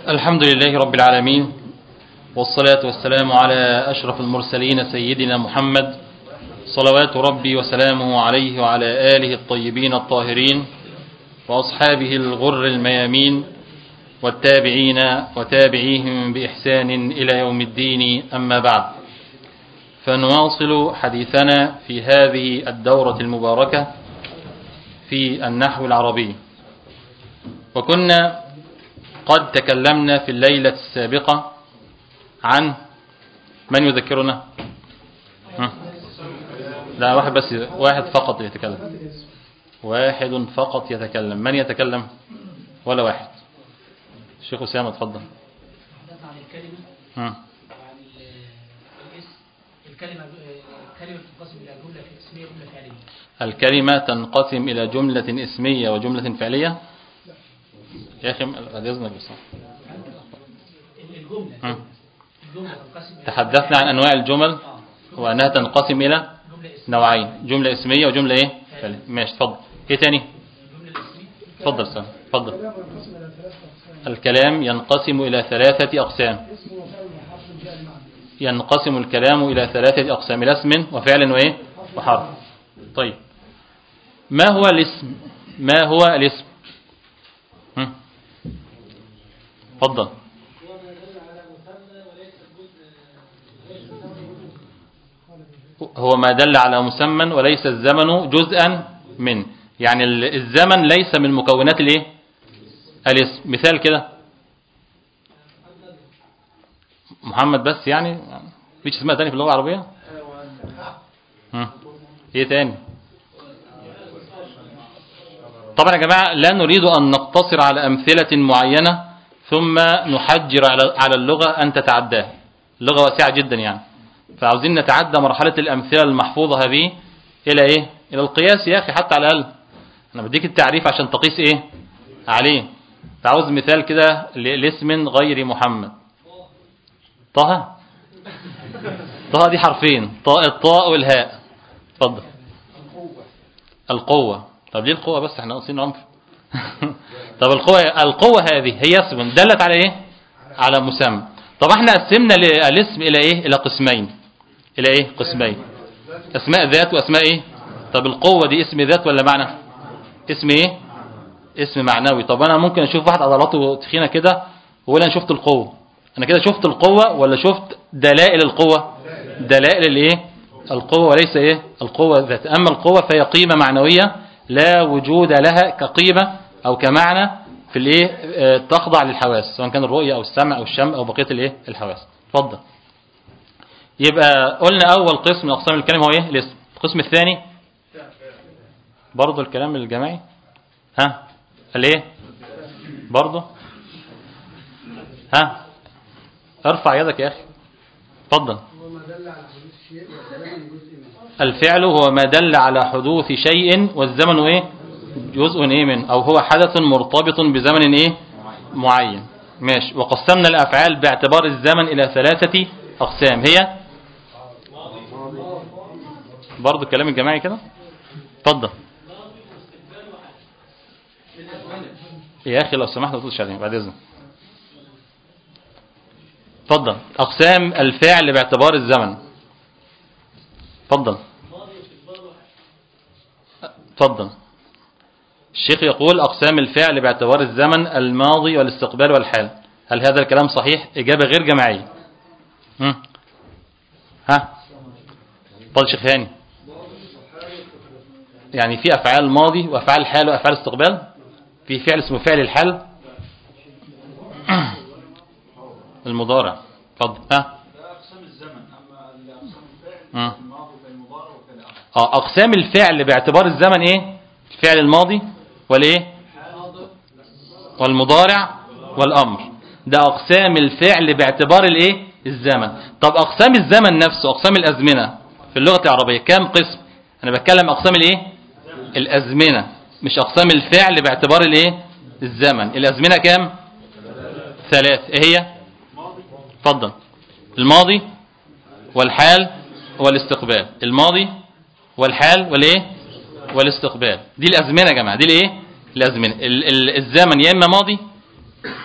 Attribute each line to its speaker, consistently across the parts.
Speaker 1: الحمد لله رب العالمين، والصلاة والسلام على أشرف المرسلين سيدنا محمد صلوات ربي وسلامه عليه وعلى آله الطيبين الطاهرين وأصحابه الغر الميامين والتابعين وتابعيهم بإحسان إلى يوم الدين. أما بعد، فنواصل حديثنا في هذه الدورة المباركة في النحو العربي. وكنا قد تكلمنا في الليلة السابقة عن من يذكرنا؟ لا، واحد بس، واحد فقط يتكلم، واحد فقط يتكلم. من يتكلم؟ ولا واحد. الشيخ أسامة اتفضل.
Speaker 2: عن الكلمة، الكلمة تنقسم إلى جملة اسمية وجملة فعلية.
Speaker 1: الكلمة تنقسم إلى جملة اسمية وجملة فعلية. يا أخي قد يزنك بس. الجملة تحدثنا عن أنواع الجمل وأنها تنقسم إلى نوعين، جملة اسمية وجملة إيه؟ فعلية. ماشي، تفضل. إيه تاني؟ تفضل سامي، تفضل. الكلام ينقسم إلى ثلاثة أقسام. ينقسم الكلام إلى ثلاثة أقسام: إلى اسم وفعل وإيه؟ وحرف. طيب، ما هو الاسم؟ ما هو الاسم؟ تفضل. هو ما دل على مسمى وليس الزمن جزءا منه، يعني الزمن ليس من مكونات الايه؟ الاسم. مثال كده، محمد بس، يعني مفيش اسماء تاني في اللغة العربية؟ ايه تاني؟ طبعا يا جماعة لا نريد أن نقتصر على أمثلة معينة ثم نحجر على اللغة أن تتعداها. اللغة واسعة جدا يعني، فعاوزين نتعدى مرحلة الأمثلة المحفوظة هذه إلى إيه؟ إلى القياس يا أخي، حتى على الأقل أنا بديك التعريف عشان تقيس إيه عليه. تعوز مثال كده لاسم غير محمد. طه. طه دي حرفين، الطاء والهاء. اتفضل. القوة. طب ليه القوة بس؟ احنا ناقصين عنف. طب القوة هذه هي اسم دلت على ايه؟ على مسمى. طب احنا قسمنا الاسم الى ايه؟ الى قسمين. الى ايه؟ قسمين: اسماء ذات واسماء ايه؟ طب القوة دي اسم ذات ولا معنى؟ اسم ايه؟ اسم معنوي. طب انا ممكن اشوف واحد عضلاته تخينة كده واقول انا شفت القوة. انا كده شفت القوة ولا شفت دلائل القوة؟ دلائل الايه؟ القوة، وليس ايه؟ القوة ذات. اما القوة فهي قيمة معنوية لا وجود لها كقيمة او كمعنى في الايه؟ تخضع للحواس، سواء كان الرؤية او السمع او الشم او بقية الايه؟ الحواس. اتفضل. يبقى قلنا اول قسم من اقسام الكلام هو ايه؟ الاسم. القسم الثاني برضه الكلام الجماعي. ها؟ الايه؟ برضه ها؟ ارفع يدك يا اخي. اتفضل. الفعل هو ما دل على حدوث شيء والزمن ايه؟ جزء ايه منه، او هو حدث مرتبط بزمن ايه؟ معين. ماشي. وقسمنا الافعال باعتبار الزمن الى ثلاثة اقسام، هي برضو الكلام الجماعي كده. اتفضل يا اخي لو سمحت ما تقولش عليه بعد اذنك. اتفضل. اقسام الفعل باعتبار الزمن. اتفضل. اتفضل. الشيخ يقول أقسام الفعل باعتبار الزمن: الماضي والاستقبال والحال. هل هذا الكلام صحيح؟ إجابة غير جماعية. ها؟ طال شيخ هاني، يعني في أفعال ماضي وأفعال حال وأفعال استقبال؟ في فعل اسمه فعل الحال المضارع. اتفضل. ها؟
Speaker 3: أقسام الزمن، أما أقسام الفعل الماضي والمضارع والكلام.
Speaker 1: أقسام الفعل باعتبار الزمن إيه؟ الفعل الماضي والإيه؟ والمضارع والأمر. ده أقسام الفعل باعتبار الإيه؟ الزمن. طب أقسام الزمن نفسه، أقسام الأزمنة في اللغة العربية كم قسم؟ أنا بتكلم أقسام الإيه؟ الأزمنة، مش أقسام الفعل باعتبار الإيه؟ الزمن. الأزمنة كم؟ ثلاث. إيه هي؟ اتفضل. الماضي والحال والاستقبال. الماضي والحال والايه؟ والاستقبال. دي الازمنه يا جماعه. دي الايه؟ الازمنه. الزمن يا اما ماضي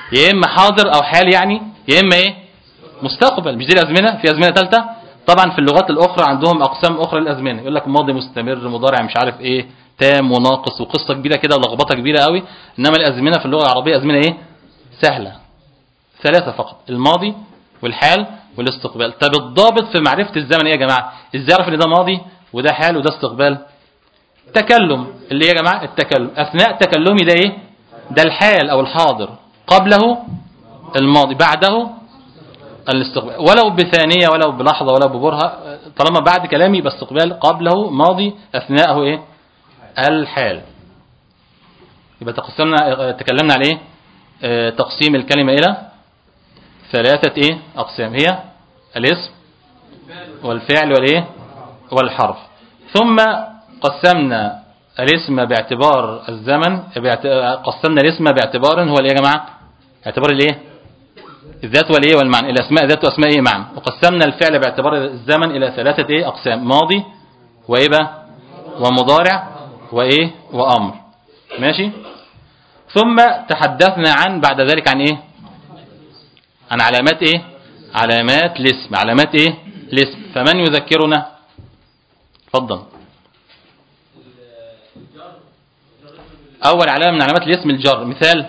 Speaker 1: يا اما حاضر او حال يعني، يا اما ايه مستقبل. مش دي الازمنه؟ في ازمنه ثالثه. طبعا في اللغات الاخرى عندهم اقسام اخرى للازمنه، يقول لك ماضي مستمر، مضارع مش عارف ايه، تام وناقص، وقصه كبيره كده ولخبطه كبيره قوي. انما الازمنه في اللغه العربيه ازمنه ايه سهله، ثلاثه فقط: الماضي والحال والاستقبال. طب الضابط في معرفه الزمن ايه يا جماعه؟ ازاي اعرف ان ده ماضي وده حال وده استقبال؟ تكلم. اللي يا جماعه التكلم، اثناء تكلمي ده ايه؟ ده الحال او الحاضر، قبله الماضي، بعده الاستقبال، ولو بثانيه ولو بلحظه ولو ببرهه، طالما بعد كلامي يبقى استقبال، قبله ماضي، اثناءه ايه الحال. يبقى تكلمنا على ايه؟ تقسيم الكلمه الى ثلاثه ايه اقسام، هي الاسم والفعل والايه والحرف. ثم قسمنا الاسم باعتبار الزمن، قسمنا الاسم باعتبار هو الايه يا جماعه؟ اعتبار الايه؟ الذات والايه والمعنى، الاسماء ذات واسماء ايه معنى. وقسمنا الفعل باعتبار الزمن الى ثلاثه ايه اقسام: ماضي وايه بقى ومضارع وايه وامر. ماشي. ثم تحدثنا عن بعد ذلك عن ايه؟ عن علامات ايه؟ علامات الاسم. علامات ايه الاسم؟ فمن يذكرنا؟ اتفضل. اول علامه من علامات الاسم الجر. مثال: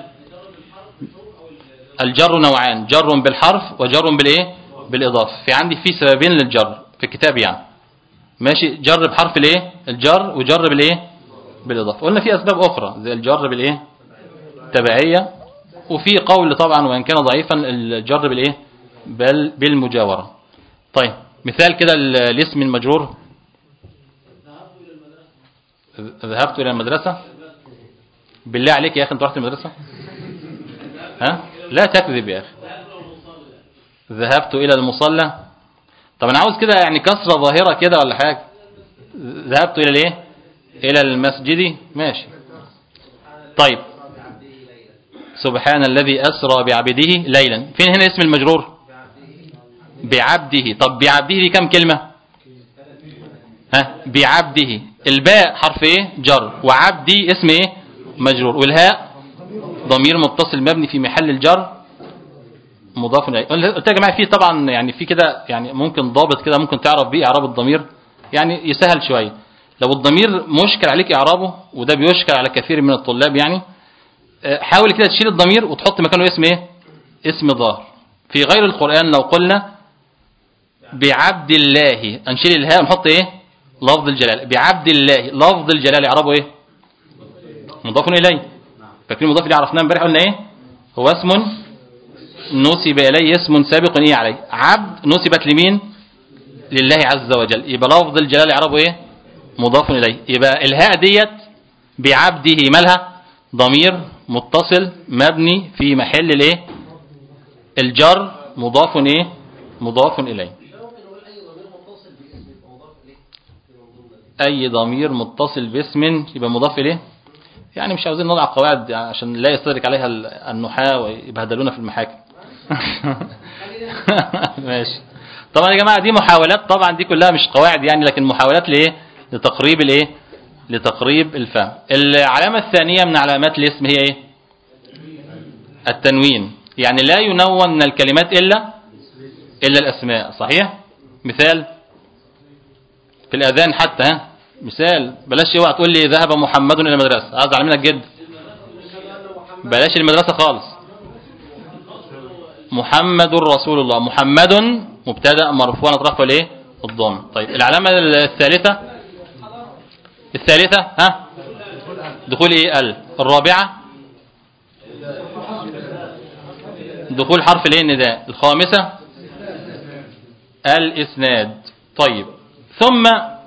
Speaker 1: الجر نوعان: جر بالحرف وجر بالايه بالاضافه. في عندي في سببين للجر في الكتاب يعني. ماشي. جر بحرف الايه الجر، وجر بالايه بالاضافه. قلنا في اسباب اخرى زي الجر بالايه تبعيه، وفي قول طبعا وان كان ضعيفا الجر بالايه بل بالمجاوره. طيب مثال كده الاسم المجرور: ذهبت الى المدرسه. بالله عليك يا اخي انت رحت المدرسه؟ ها لا تكذب يا اخي. ذهبت الى المصلى. طب انا عاوز كده يعني كسره ظاهره كده ولا حاجه. ذهبت الى الايه الى المسجد. ماشي. طيب سبحان الذي اسرى بعبده ليلا. فين هنا اسم المجرور؟ بعبده. طب بعبده دي كم كلمه؟ ها بعبده. الباء حرف ايه جر، وعبدي اسم ايه مجرور، والهاء ضمير متصل مبني في محل الجر مضاف اليه. قلت يا جماعه في طبعا يعني في كده يعني ممكن ضابط كده ممكن تعرف بيه اعراب الضمير، يعني يسهل شويه. لو الضمير مشكل عليك اعرابه، وده بيشكل على كثير من الطلاب يعني، حاول كده تشيل الضمير وتحط مكانه اسم ايه اسم ظاهر. في غير القرآن لو قلنا بعبد الله هنشيل الهاء ونحط ايه لفظ الجلال. بعبد الله لفظ الجلال اعرابه ايه مضاف اليه. فاكرين مضاف اليه عرفناه امبارح قلنا ايه هو اسم نسب اليه، اسم سابق ايه عليه. عبد نسبت لمين؟ لله عز وجل. يبقى لفظ الجلال اعرابه ايه مضاف اليه. يبقى الهاء ديت بعبده مالها ضمير متصل مبني في محل الايه الجر مضاف ايه مضاف اليه. اي ضمير متصل باسم يبقى مضاف اليه. يعني مش عاوزين نضع قواعد يعني عشان لا يستدرك عليها النحاة ويبهدلونا في المحاكم. ماشي. طبعا يا جماعه دي محاولات، طبعا دي كلها مش قواعد يعني، لكن محاولات لايه لتقريب الايه لتقريب الفهم. العلامه الثانيه من علامات الاسم هي ايه التنوين. يعني لا ينون من الكلمات الا الاسماء. صحيح. مثال في الاذان حتى، ها مثال بلاش اوعى تقول لي ذهب محمد الى المدرسه، ازعل منك جدا. بلاش المدرسه خالص. محمد رسول الله. محمد مبتدا مرفوع اطرافه الايه الضم. طيب العلامه الثالثه ها دخول ايه الرابعه دخول حرف الايه النداء. الخامسه الاسناد. طيب ثم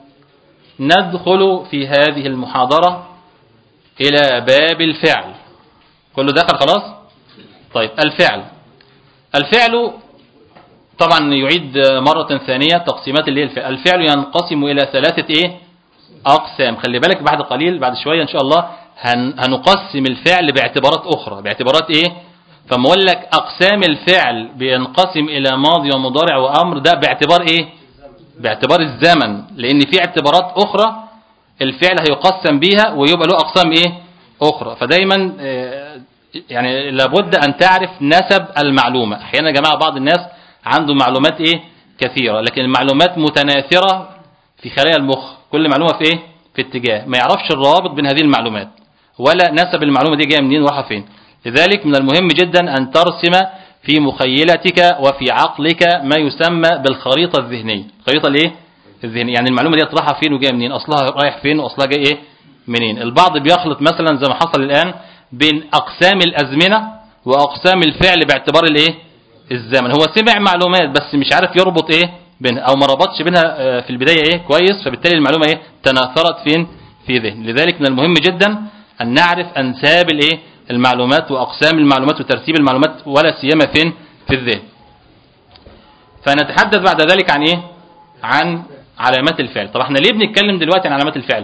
Speaker 1: ندخل في هذه المحاضرة إلى باب الفعل. كله دخل خلاص. طيب الفعل طبعا يعيد مرة ثانية تقسيمات اللي هي الفعل ينقسم إلى ثلاثة إيه أقسام. خلي بالك بعد قليل بعد شوية إن شاء الله هنقسم الفعل باعتبارات أخرى. باعتبارات إيه؟ فما أقول لك أقسام الفعل بينقسم إلى ماضي ومضارع وأمر، ده باعتبار إيه باعتبار الزمن، لأن في اعتبارات أخرى الفعل هيقسم بيها ويبقى له أقسام إيه أخرى. فدايما يعني لابد أن تعرف نسب المعلومة. أحيانا يا جماعة بعض الناس عنده معلومات إيه كثيرة، لكن المعلومات متناثرة في خلايا المخ، كل معلومة في إيه في اتجاه، ما يعرفش الروابط بين هذه المعلومات ولا نسب المعلومة دي جاية منين ورايحة فين. لذلك من المهم جدا أن ترسم في مخيلتك وفي عقلك ما يسمى بالخريطة الذهنية. الخريطة الايه الذهنية، يعني المعلومة دي رايحة فين وجاية منين، أصلها رايح فين وأصلها جاي إيه منين. البعض بيخلط مثلا زي ما حصل الآن بين أقسام الأزمنة وأقسام الفعل باعتبار الايه الزمن. هو سمع معلومات بس مش عارف يربط ايه بينها، أو ما ربطش بينها في البداية ايه كويس، فبالتالي المعلومة ايه تناثرت فين في ذهن. لذلك من المهم جدا أن نعرف أنساب الايه المعلومات وأقسام المعلومات وترتيب المعلومات، ولا سيما فين في الذهن. فنتحدث بعد ذلك عن ايه عن علامات الفعل. طب احنا ليه بنتكلم دلوقتي عن علامات الفعل؟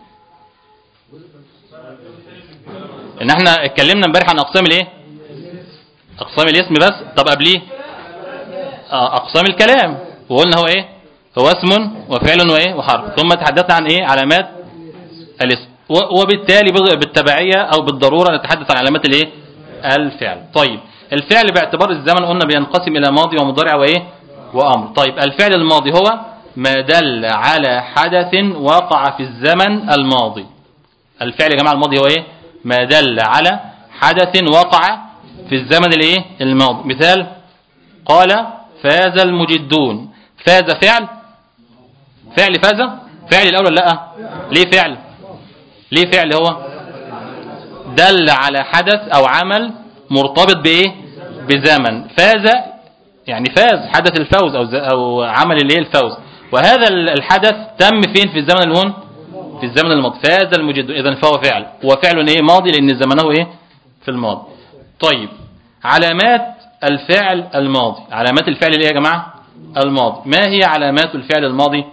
Speaker 1: ان احنا اتكلمنا امبارح عن اقسام الايه اقسام الاسم بس. طب قبليه اقسام الكلام، وقلنا هو ايه هو اسم وفعل وايه وحرف، ثم تحدثنا عن ايه علامات الاسم، وبالتالي بالتبعية او بالضرورة نتحدث عن علامات الايه الفعل. طيب الفعل باعتبار الزمن قلنا بينقسم الى ماضي ومضارع وايه وامر. طيب الفعل الماضي هو ما دل على حدث وقع في الزمن الماضي. الفعل يا جماعة الماضي هو ايه ما دل على حدث وقع في الزمن الايه الماضي. مثال قال فاز المجدون. فاز فعل فاز فعل الاول ولا لا؟ ليه فعل هو دل على حدث او عمل مرتبط بايه بزمن. فاز يعني فاز حدث الفوز او عمل الايه الفوز، وهذا الحدث تم فين في الزمن اللي هون في الزمن الماضي. فاز المجدون، اذا فهو فعل، وفعل ايه ماضي لان زمنه ايه في الماضي. طيب علامات الفعل الماضي، علامات الفعل ايه يا جماعه الماضي. ما هي علامات الفعل الماضي؟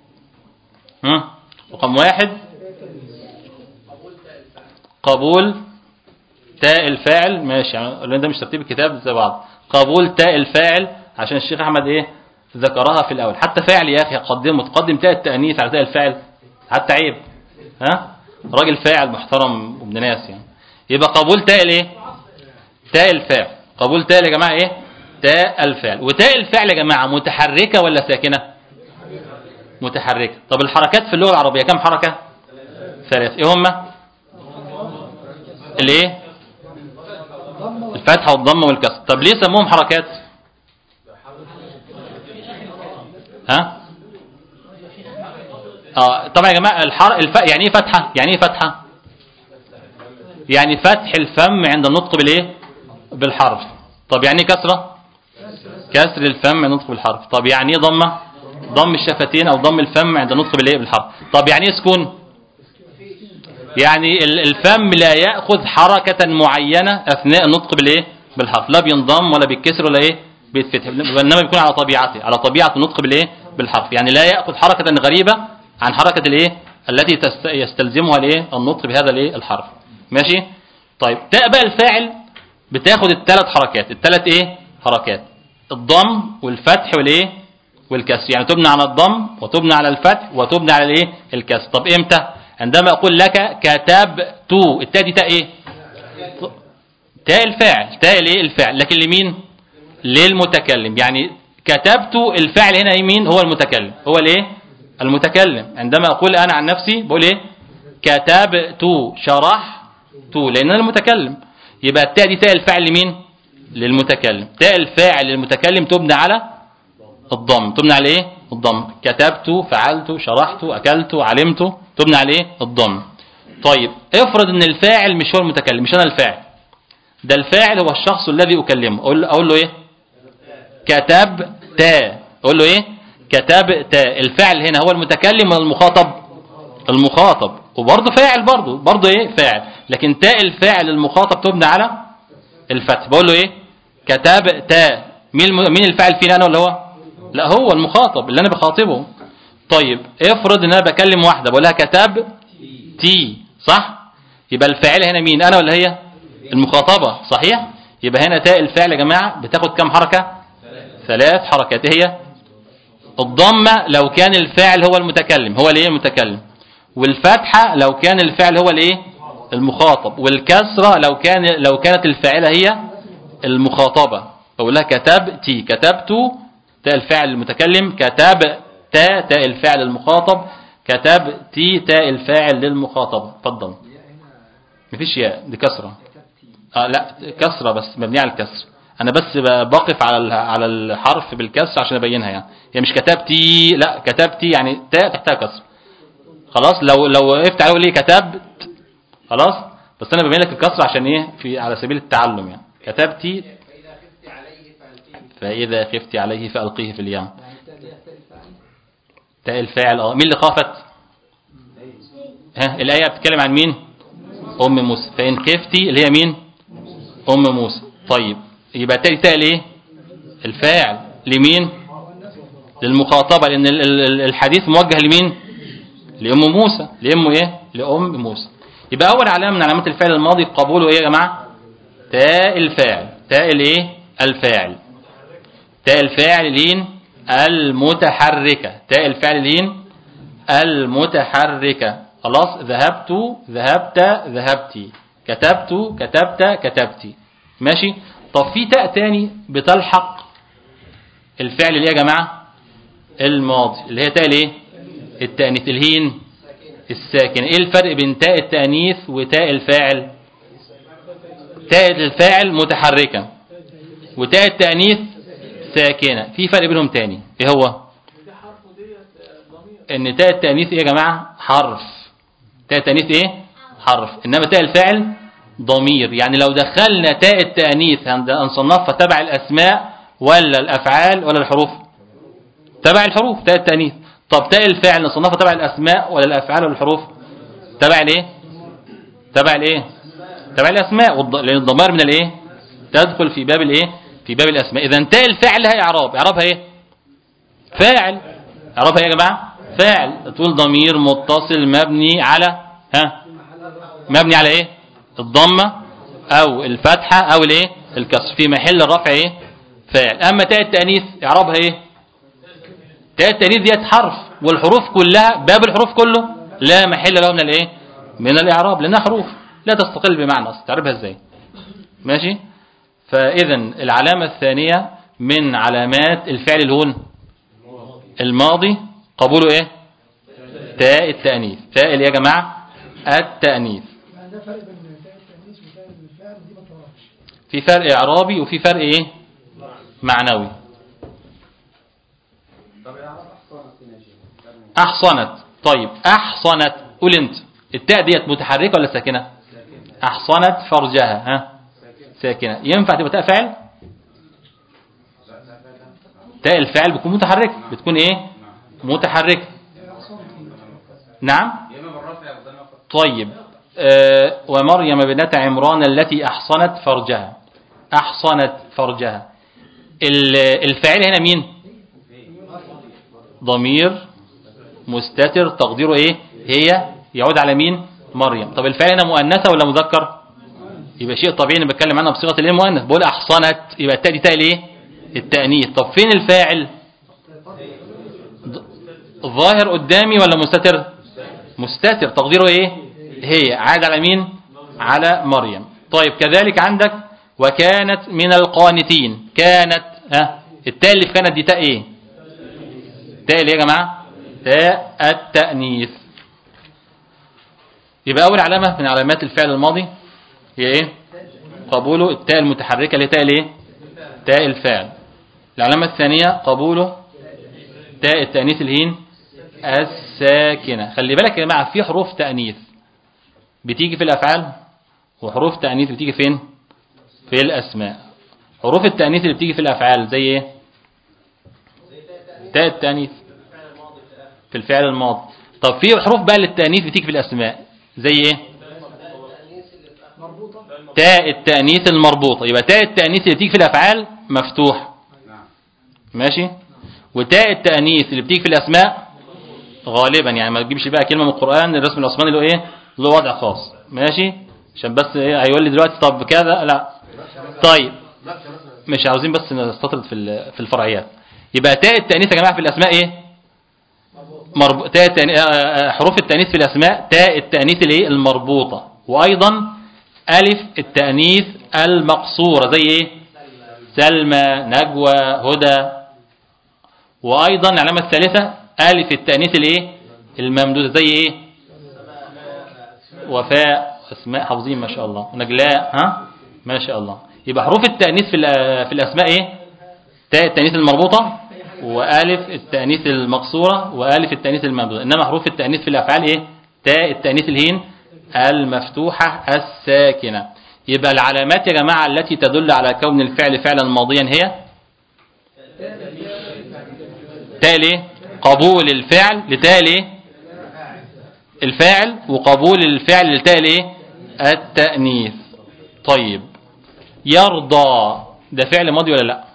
Speaker 1: رقم 1 قبول تاء الفاعل. ماشي يعني ده مش ترتيب الكتاب زي بعض. قبول تاء الفاعل عشان الشيخ احمد ايه ذكرها في الاول. حتى فاعل يا اخي تقدم تاء التانيث على تاء الفاعل، حتى عيب. راجل فاعل محترم وابن ناس يعني. يبقى قبول تاء الايه تاء الفاعل. قبول تاء يا جماعه ايه تاء الفاعل. وتاء الفاعل يا جماعه متحركه ولا ساكنه؟ متحركه. طب الحركات في اللغه العربيه كم حركه؟ 3. ايه هما؟ الايه الفتحه والضمه والكسر. طب ليه سموهم حركات؟ طبعا يا جماعه يعني ايه فتحه؟ يعني فتح الفم عند النطق بالايه بالحرف. طب يعني ايه كسره؟ كسر الفم عند النطق بالحرف. طب يعني ايه ضمه؟ ضم الشفتين او ضم الفم عند النطق بالايه بالحرف. طب يعني ايه سكون؟ يعني الفم لا ياخذ حركه معينه اثناء النطق بالايه بالحرف، لا بينضم ولا بيتكسر ولا ايه بيتفتح، انما بيكون على طبيعته، على طبيعه النطق بالايه بالحرف. يعني لا ياخذ حركه غريبه عن حركه الايه التي يستلزمها الايه النطق بهذا الايه الحرف. ماشي. طيب تاء بقى الفاعل بتاخد الثلاث حركات، ايه حركات الضم والفتح والايه والكسر. يعني تبنى على الضم وتبنى على الفتح وتبنى على الايه الكسر. طب امتى؟ عندما اقول لك كتبت، التاء دي تاء ايه تاء الفاعل، تاء الايه الفاعل، لكن لمين؟ للمتكلم. يعني كتبت الفاعل هنا يمين هو المتكلم، هو الايه المتكلم. عندما اقول انا عن نفسي بقول ايه كتبت شرحت لان انا المتكلم. يبقى التاء دي تاء الفاعل لمين؟ للمتكلم. تاء الفاعل للمتكلم تبنى على الضم، تبنى على ايه الضم. كتبت فعلت شرحت اكلت علمت تبنى على ايه الضم. طيب افرض ان الفاعل مش هو المتكلم، مش انا الفاعل، ده الفاعل هو الشخص الذي اكلمه. اقول له ايه كتبت، اقول له ايه كتبت. الفاعل هنا هو المتكلم ولا المخاطب؟ المخاطب، وبرضه فاعل برضه ايه فاعل، لكن تاء الفاعل المخاطب تبنى على الفتح. بقول له ايه كتبت. مين الفاعل فينا، انا ولا هو؟ لا هو المخاطب اللي انا بخاطبه. طيب افرض ان انا بكلم واحده بقول لها كتب تي، صح؟ يبقى الفاعل هنا مين، انا ولا هي؟ المخاطبه، صحيح؟ يبقى هنا تاء الفاعل يا جماعه بتاخد كم حركه؟ 3 حركات. هي الضمه لو كان الفاعل هو المتكلم، هو الايه المتكلم، والفتحه لو كان الفاعل هو الايه المخاطب، والكسرة لو كانت الفاعلة هي المخاطبة، بقول لها كتبتي، كتبت تاء الفاعل المتكلم، كتبت تاء الفاعل المخاطب، كتبتي تاء الفاعل للمخاطبة. اتفضل. مفيش ياء، دي كسرة. لا كسرة بس مبنية على الكسر، انا بس بقف على الحرف بالكسر عشان ابينها يعني. هي مش كتبتي، لا كتبتي يعني تاء تحتها كسر. خلاص لو وقفت عليه ليه كتبت خلاص، بس انا ببين لك الكسر عشان ايه، في على سبيل التعلم يعني. كتبتي فإذا خفت عليه فألقيه في اليم. تاء الفاعل. مين اللي خافت؟ ها الآية بتتكلم عن مين؟ أم موسى. فإن خفتي اللي هي مين؟ أم موسى. طيب يبقى تاء الايه؟ الفاعل لمين؟ للمخاطبة، لأن الحديث موجه لمين؟ لأم موسى. لأم ايه؟ لأم موسى. يبقى أول علامة من علامات الفعل الماضي قبوله ايه يا جماعة؟ تاء الفاعل. تاء الايه؟ الفاعل. تاء الفاعل لين المتحركة. تاء الفاعل لين المتحركة. خلاص. ذهبت، ذهبت، ذهبتي، كتبت، كتبت، كتبتي. ماشي. طب في تاء تاني بتلحق الفعل اللي يا جماعة الماضي، اللي هي تاء الايه؟ التأنيث، الهين الساكنة. ايه الفرق بين تاء التأنيث وتاء الفاعل؟ تاء الفاعل متحركة وتاء التأنيث ساكنة. في فرق بينهم تاني، ايه هو؟ ان تاء التأنيث ايه يا جماعة؟ حرف. تاء التأنيث ايه؟ حرف. انما تاء الفاعل ضمير. يعني لو دخلنا تاء التأنيث هنصنفها تبع الاسماء ولا الافعال ولا الحروف؟ تبع الحروف تاء التأنيث. طب تاء الفاعل نصنفها تبع الاسماء ولا الافعال ولا الحروف؟ تبع الايه؟ تبع الايه؟ تبع الاسماء، لان الضمائر من الايه؟ تدخل في باب الايه؟ في باب الاسماء. اذا تاء الفاعل لها اعراب. اعرابها ايه؟ فاعل. اعرابها ايه يا جماعه؟ فاعل. تقول ضمير متصل مبني على مبني على ايه؟ الضمه او الفتحه او الايه؟ الكسر، في محل الرفع ايه؟ فاعل. اما تاء التانيث اعرابها ايه؟ تاء التانيث ديت حرف، والحروف كلها باب الحروف كله لا محل له من الايه؟ من الاعراب، لانها حروف لا تستقل بمعنى اصلا. تعرفها ازاي؟ ماشي. فاذا العلامه الثانيه من علامات الفعل الهون الماضي قبوله ايه؟ تاء التانيث. تاء يا جماعه التانيث.
Speaker 2: ده فرق بين تاء التأنيث وتاء الفعل دي ما تعرفش.
Speaker 1: في فرق اعرابي وفي فرق ايه؟ معنوي. احصنت. طيب احصنت، قول انت التاء ديت متحركه ولا ساكنه؟ احصنت فرجها. ها ساكنه. ينفع تبقى تاء فاعل؟ تاء الفاعل بتكون متحركه، بتكون ايه؟ متحركه. نعم. طيب ومريم بنت عمران التي احصنت فرجها. احصنت فرجها. الفاعل هنا مين؟ ضمير مستتر تقديره ايه؟ هي، يعود على مين؟ مريم. طب الفاعل هنا مؤنثه ولا مذكر؟ يبقى شيء طبيعي انا بتكلم عنها بصيغه الايه؟ مؤنث. بقول احصنت، يبقى التاء دي تاء الايه؟ التانيث. طب فين الفاعل؟ الظاهر قدامي ولا مستتر؟ مستتر تقديره ايه؟ هي، عاد على مين؟ على مريم. طيب كذلك عندك وكانت من القانتين. كانت التاء اللي في كانت دي تاء ايه؟ تاء اللي يا جماعه تاء التأنيث. يبقى اول علامه من علامات الفعل الماضي هي ايه؟ قبوله التاء المتحركه اللي هي تاء الايه؟ تاء الفاعل. العلامه الثانيه قبوله تاء التأنيث الهين الساكنه. خلي بالك يا جماعه في حروف تأنيث بتيجي في الافعال وحروف تأنيث بتيجي فين؟ في الاسماء. حروف التأنيث اللي بتيجي في الافعال زي ايه؟ تاء التأنيث في الفعل الماضي. طب في حروف بقى للتأنيث بتيجي في الاسماء زي ايه؟ تاء التأنيث المربوطة. يبقى تاء التأنيث اللي بتيجي في الافعال مفتوح. ماشي. وتاء التأنيث اللي بتيجي في الاسماء غالبا يعني ما تجيبش بقى كلمة من القرآن الرسم العثماني اللي هو ايه؟ له وضع خاص. ماشي. عشان بس ايه هيقول لي دلوقتي طب كذا لا. طيب مش عاوزين بس نستطرد في الفرعيات. يبقى تاء التأنيث يا جماعة في الاسماء ايه؟ حروف التأنيث في الاسماء تاء التأنيث الايه؟ المربوطة. وأيضا ألف التأنيث المقصورة زي إيه؟ سلمى، نجوى، هدى. وأيضا العلامة الثالثة ألف التأنيث الإيه؟ الممدودة زي إيه؟ وفاء، أسماء، حافظين ما شاء الله، ونجلاء، ها ما شاء الله. يبقى حروف التأنيث في الأسماء إيه؟ تاء التأنيث المربوطة، وألف التأنيث المقصورة، وألف التأنيث الممدودة. إنما حروف التأنيث في الأفعال إيه؟ تاء التأنيث الهين المفتوحة الساكنة. يبقى العلامات يا جماعة التي تدل على كون الفعل فعلا ماضيا هي تاء الايه؟ قبول الفعل لتاء الايه؟ الفاعل، وقبول الفعل لتاء الايه؟ التأنيث. طيب يرضى ده فعل ماضي ولا لا؟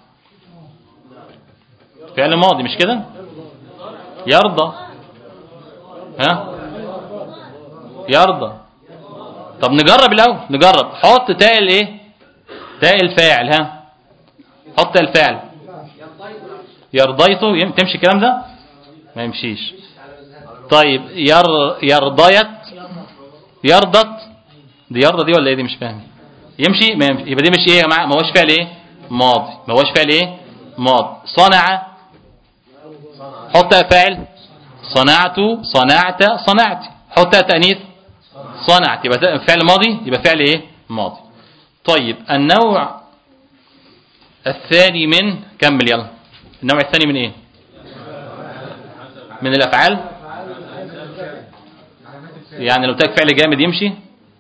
Speaker 1: فعل ماضي مش كده؟ يرضى، ها يرضى. طب نجرب الاول، نجرب. حط تاء الايه؟ تاء الفاعل، ها حط تاء الفاعل. يرضيته تمشي الكلام ده؟ ما يمشيش. طيب يرضيت، يرضت، دي يرضى دي ولا ايه؟ دي مش فاهم. يمشي؟ ما يمشي. يبقى دي مش ايه يا جماعه؟ ما هوش فعل ايه؟ ماضي. ما هوش فعل ايه؟ ماضي. صنع، حط تاء فاعل. صنعت، صنعت، صنعت. حط تاء تأنيث. صنعت، يبقى فعل ماضي، يبقى فعل ايه؟ ماضي. طيب النوع الثاني من، كمل يلا. النوع الثاني من ايه؟ من الافعال. يعني لو تاك فعل جامد يمشي.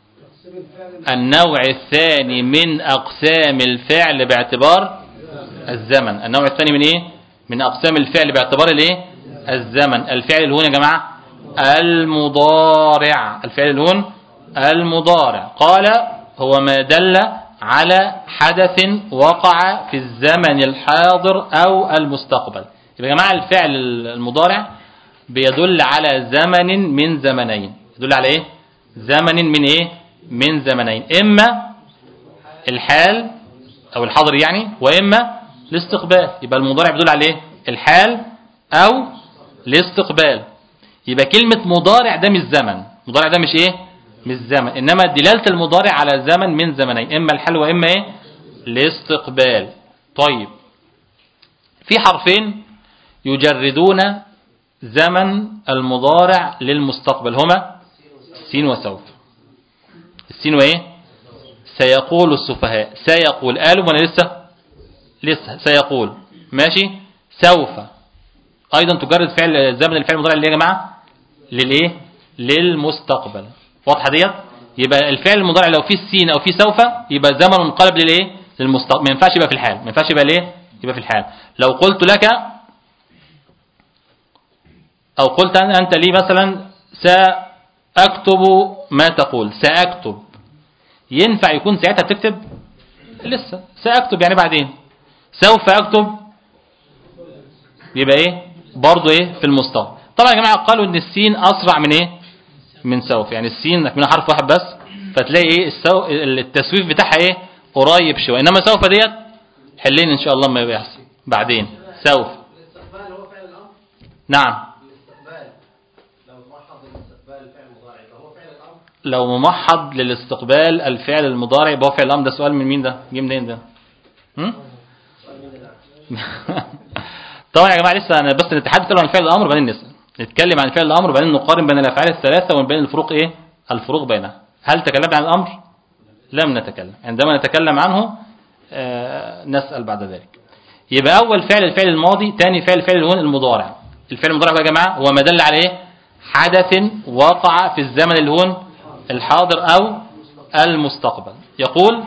Speaker 1: النوع الثاني من اقسام الفعل باعتبار الزمن. النوع الثاني من ايه؟ من اقسام الفعل باعتبار الايه؟ الزمن. الفعل الهون يا جماعه المضارع. الفعل الهون المضارع. قال هو ما دل على حدث وقع في الزمن الحاضر أو المستقبل. يبقى يا جماعة الفعل المضارع بيدل على زمن من زمنين. يدل على ايه؟ زمن من ايه؟ من زمنين. اما الحال او الحاضر يعني، واما الاستقبال. يبقى المضارع بيدل على ايه؟ الحال او الاستقبال. يبقى كلمة مضارع ده مش زمن. مضارع ده مش ايه؟ مش زمن. انما دلالة المضارع على زمن من زمنين، اما الحال واما ايه؟ الاستقبال. طيب في حرفين يجردون زمن المضارع للمستقبل، هما السين وسوف. السين وايه؟ سيقول السفهاء. سيقول قالوا ولا لسه؟ لسه سيقول. ماشي. سوف ايضا تجرد فعل زمن الفعل المضارع اللي يا جماعه للايه؟ للمستقبل. واضحه ديت؟ يبقى الفعل المضارع لو فيه السين او فيه سوف يبقى زمن منقلب للايه؟ للمستقبل. ما ينفعش يبقى في الحال. ما ينفعش يبقى ليه؟ يبقى في الحال. لو قلت لك او قلت انت لي مثلا ساكتب ما تقول، ساكتب، ينفع يكون ساعتها بتكتب؟ لسه ساكتب يعني بعدين. سوف اكتب يبقى ايه؟ برضه ايه؟ في المستقبل. طبعا يا جماعه قالوا ان السين اسرع من ايه؟ من سوف. يعني السين منها حرف واحد بس، فتلاقي ايه؟ التسويف بتاعها ايه؟ قريب شويه. انما سوف ديت حلين ان شاء الله ما يحصل بعدين. سوف.
Speaker 2: الاستقبال هو فعل الامر.
Speaker 1: نعم.
Speaker 2: الاستقبال لو موحد للاستقبال الفعل المضارع يبقى هو فعل الامر.
Speaker 1: لو ممحض للاستقبال الفعل المضارع يبقى هو فعل الامر. ده سؤال من مين ده؟ جه منين ده؟ طبعا يا جماعه لسه انا بس نتحدث عن فعل الامر وبعدين نسال. نتكلم عن فعل الامر وبعدين نقارن بين الافعال الثلاثه وبين الفروق ايه؟ الفروق بينها. هل تكلمنا عن الامر؟ لم نتكلم. عندما نتكلم عنه نسال بعد ذلك. يبقى اول فعل الفعل الماضي، ثاني فعل الفعل الهون المضارع. الفعل المضارع يا جماعه هو ما دل على ايه؟ حدث وقع في الزمن الهون الحاضر او المستقبل. يقول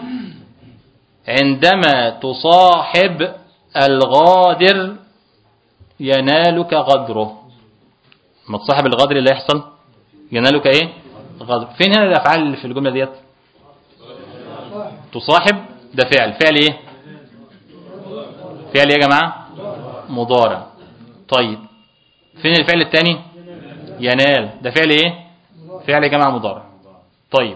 Speaker 1: عندما تصاحب الغادر ينالك غدره. ما تصاحب الغادر اللي يحصل ينالك ايه؟ غدر. فين هنا الافعال اللي في الجمله ديت؟ تصاحب ده فعل. فعل ايه؟ فعل ايه يا جماعه؟ مضارع. طيب فين الفعل الثاني؟ ينال. ده فعل ايه؟ فعل يا جماعه مضارع. طيب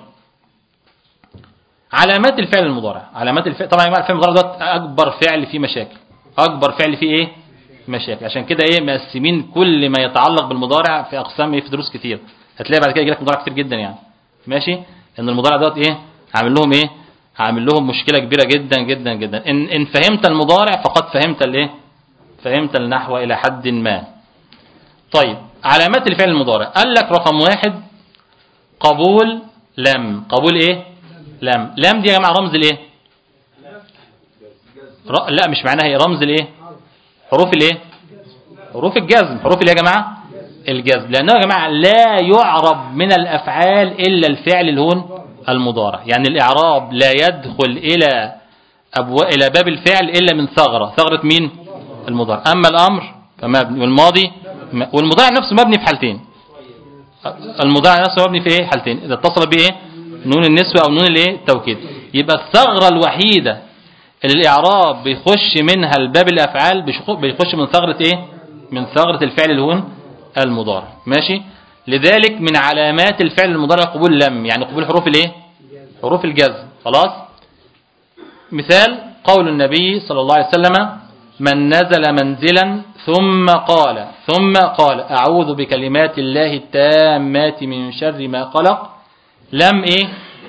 Speaker 1: علامات الفعل المضارع. علامات الفعل طبعا يا جماعه الفعل المضارع ده اكبر فعل فيه مشاكل. اكبر فعل فيه ايه؟ مشاكل. عشان كده ايه؟ مقسمين كل ما يتعلق بالمضارع في اقسام ايه؟ في دروس كتير. هتلاقي بعد كده يجي لك مضارع كتير جدا يعني. ماشي. ان المضارع دوت ايه عامل لهم ايه عامل لهم مشكله كبيره جدا جدا جدا. ان فهمت المضارع فقد فهمت الايه فهمت النحو الى حد ما. طيب علامات الفعل المضارع قال لك رقم 1 قبول لم. قبول ايه لم دي يا جماعه رمز الايه لا مش معناها هي رمز الايه حروف الايه حروف الجزم. حروف الايه يا جماعه الجزم. لانه يا جماعه لا يعرب من الافعال الا الفعل اللي هو المضارع. يعني الاعراب لا يدخل الى الى باب الفعل الا من ثغره مين المضارع. اما الامر فمبني والماضي والمضارع نفسه مبني في حالتين. المضارع نفسه مبني في ايه حالتين اذا اتصل به ايه نون النسوه او نون الايه التوكيد. يبقى الثغره الوحيده اللي الاعراب بيخش منها الباب الافعال بيخش من ثغره ايه من ثغره الفعل اللي هو المضارع. ماشي. لذلك من علامات الفعل المضارع قبول لم يعني قبول حروف الايه حروف الجزم. خلاص. مثال قول النبي صلى الله عليه وسلم من نزل منزلا ثم قال أعوذ بكلمات الله التامات من شر ما خلق لم ايه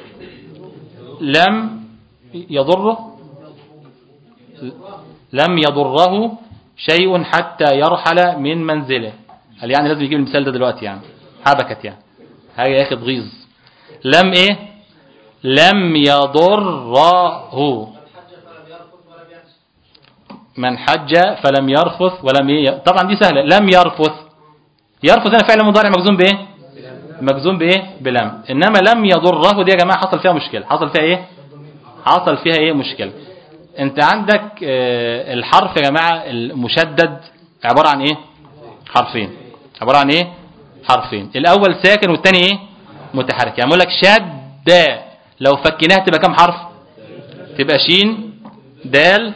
Speaker 1: لم يضره شيء حتى يرحل من منزله. قال يعني لازم يجيب المثال ده دلوقتي يعني حبكت يعني حاجه يا اخي تغيظ. لم ايه لم يضره. من حج فلم يرفث ولم ايه طبعا دي سهله. لم يرفث هنا فعل مضارع مجزوم بايه بلم. انما لم يضره دي يا جماعه حصل فيها مشكله. حصل فيها ايه مشكله. انت عندك الحرف يا جماعه المشدد عباره عن ايه حرفين. الاول ساكن والثاني ايه متحرك. يعني اقول لك شد لو فكناها تبقى كام حرف تبقى شين دال.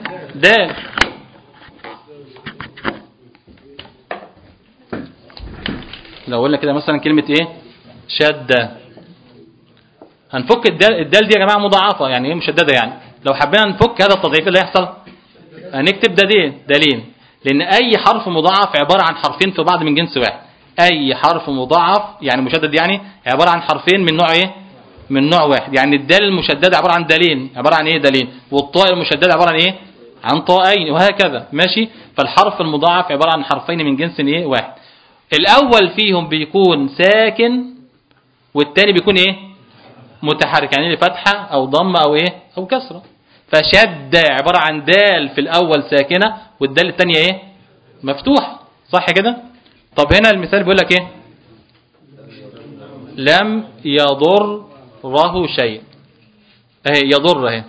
Speaker 1: لو قلنا كده مثلا كلمه ايه شد هنفك الدال دي يا جماعه مضاعفه يعني ايه مشدده. يعني لو حبينا نفك هذا التضعيف اللي هيحصل هنكتب دالين. لان اي حرف مضاعف عباره عن حرفين في بعض من جنس واحد. اي حرف مضاعف يعني مشدد يعني عباره عن حرفين من نوع ايه من نوع واحد. يعني الدال المشدده عباره عن دالين عباره عن ايه دالين. والطاء المشدده عباره عن ايه عن طائين وهكذا. ماشي. فالحرف المضاعف عباره عن حرفين من جنس ايه واحد. الاول فيهم بيكون ساكن والثاني بيكون ايه متحرك. يعني فتحه او ضمه او ايه او كسره. فشد عباره عن دال في الاول ساكنه والدال الثانيه ايه مفتوحه. صح كده. طب هنا المثال بيقول لك ايه لم يضره شيء اهي يضر اهي.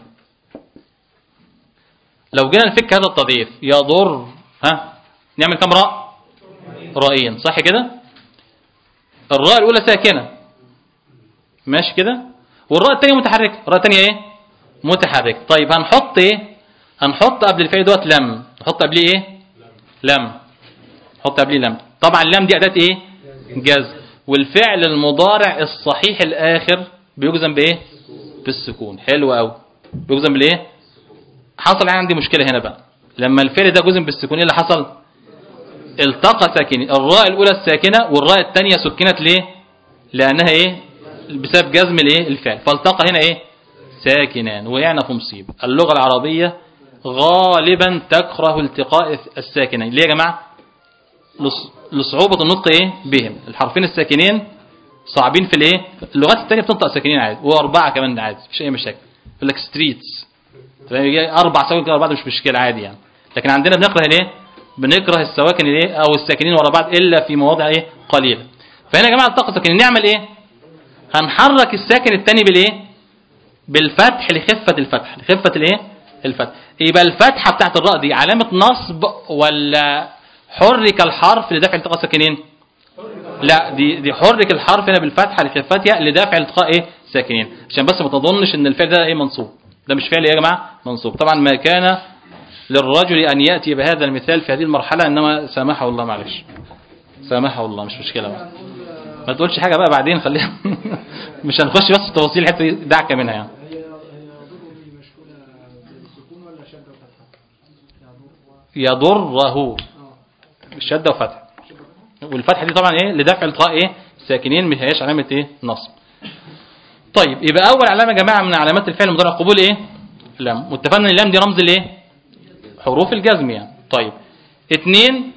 Speaker 1: لو جينا نفك هذا التضعيف يضر نعمل كم رائين. صح كده. الراء الاولى ساكنه ماشي كده والراء الثانيه متحركه. الراء الثانيه ايه متحرك. طيب هنحط قبل الفعل دوت لم. نحط قبليه ايه لم. نحط قبليه لم. طبعا اللام دي اداه ايه جزم. والفعل المضارع الصحيح الاخر بيجزم بايه بالسكون. حلو قوي. بيجزم بالايه حصل عندي مشكله هنا بقى. لما الفعل ده جزم بالسكون ايه اللي حصل التقى ساكنين. الراء الاولى الساكنه والراء الثانيه سكنت ليه لانها ايه بسبب جزم الايه الفعل. فالتقى هنا ايه ساكنان. وقعنا في مصيبه. اللغه العربيه غالبا تكره التقاء الساكنين. ليه يا جماعه لصعوبه النطق ايه بهم. الحرفين الساكنين صعبين في الايه. اللغات الثانيه بتنطق ساكنين عادي واربعه كمان عادي مفيش اي مشاكل. يقول لك ستريتس اربع سواكن ورا بعض مش مشكله عادي يعني. لكن عندنا بنكره السواكن الايه او الساكنين ورا بعض الا في مواضع ايه قليله. فهنا يا جماعه التقى ساكنين نعمل ايه هنحرك الساكن الثاني بالايه بالفتح لخفه الايه الفتح. يبقى الفتحه بتاعت الراء دي علامه نصب ولا حرك الحرف لدفع التقاء الساكنين؟ لا دي حرك الحرف هنا بالفتحه لخفتها لدفع التقاء ايه ساكنين. عشان بس ما تظنش ان الفعل ده ايه منصوب. ده مش فعل يا جماعه منصوب. طبعا ما كان للرجل ان ياتي بهذا المثال في هذه المرحله انما سامحه الله. معلش سامحه الله مش مشكله بقى. ما تقولش حاجه بقى بعدين خليها مش هنخش بس في تفاصيل الحته دي دعك منها يعني. يضره الشده وفتح. والفتحه دي طبعا ايه لدفع التقاء ايه ساكنين ما هياش علامه ايه نصب. طيب يبقى اول علامه يا جماعه من علامات الفعل المضارع قبول ايه؟ لام. واتفقنا ان اللام دي رمز الايه؟ حروف الجزم يعني. طيب اتنين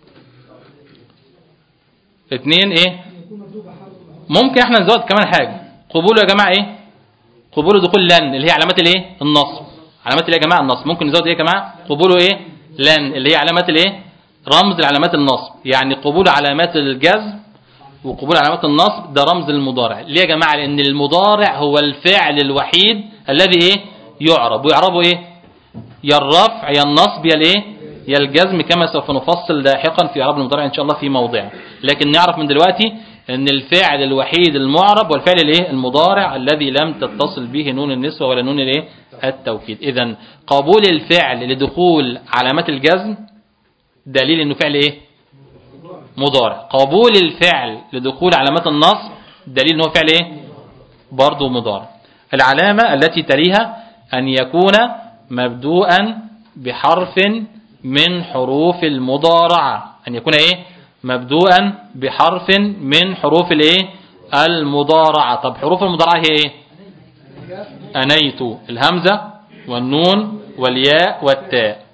Speaker 1: ايه؟ ممكن احنا نزود كمان حاجه. قبوله يا جماعه ايه؟ قبوله دخول لن اللي هي علامات الايه؟ النصب. علامات الايه يا جماعه؟ النصب. ممكن نزود ايه يا جماعه؟ قبوله ايه؟ لن اللي هي علامات الايه؟ رمز لعلامات النصب. يعني قبول علامات الجزم وقبول علامات النصب ده رمز المضارع. ليه يا جماعه؟ لان المضارع هو الفعل الوحيد الذي ايه؟ يعرب. ويعربه ايه؟ يا الرفع يا النصب يا الايه؟ يا الجزم، كما سوف نفصل لاحقا في اعراب المضارع ان شاء الله في موضع. لكن نعرف من دلوقتي ان الفعل الوحيد المعرب والفعل الايه؟ المضارع الذي لم تتصل به نون النسوه ولا نون الايه؟ التوكيد. اذا قبول الفعل لدخول علامات الجزم دليل انه فعل ايه؟ مضارع. قبول الفعل لدخول علامات النصب دليل انه فعل ايه؟ برضه مضارع. العلامه التي تليها ان يكون مبدوءا بحرف من حروف المضارعه. ان يكون ايه؟ مبدوءا بحرف من حروف الايه؟ المضارعه. طب حروف المضارعه هي ايه؟ انيت، الهمزه والنون والياء والتاء.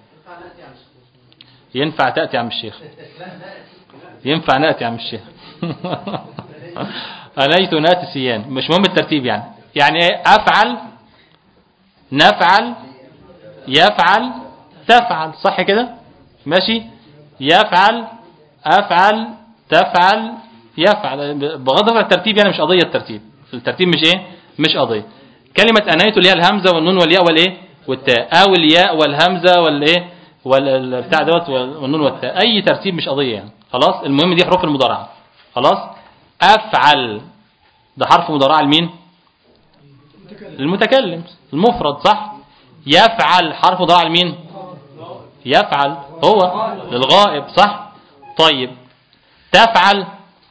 Speaker 1: ينفع تاتي يا عم الشيخ؟ ينفع ناتي يا عم الشيخ؟ انيت ناتي سيان. مش مهم الترتيب يعني. يعني ايه؟ افعل، نفعل، يفعل، تفعل. صح كده؟ ماشي. يفعل، افعل، تفعل، يفعل. بغض النظر الترتيب يعني مش قضيه. الترتيب مش ايه؟ مش قضيه. كلمه انيت اللي هي الهمزه والنون والياء والايه؟ والتاء، او الياء والهمزه والايه؟ والبتاع دوت والنون والتاء. اي ترتيب مش قضيه يعني. خلاص. المهم دي حروف المضارعه. خلاص. افعل ده حرف مضارعه لمين؟ للمتكلم المفرد. صح. يفعل حرف مضارعه لمين؟ يفعل هو للغائب. صح. طيب تفعل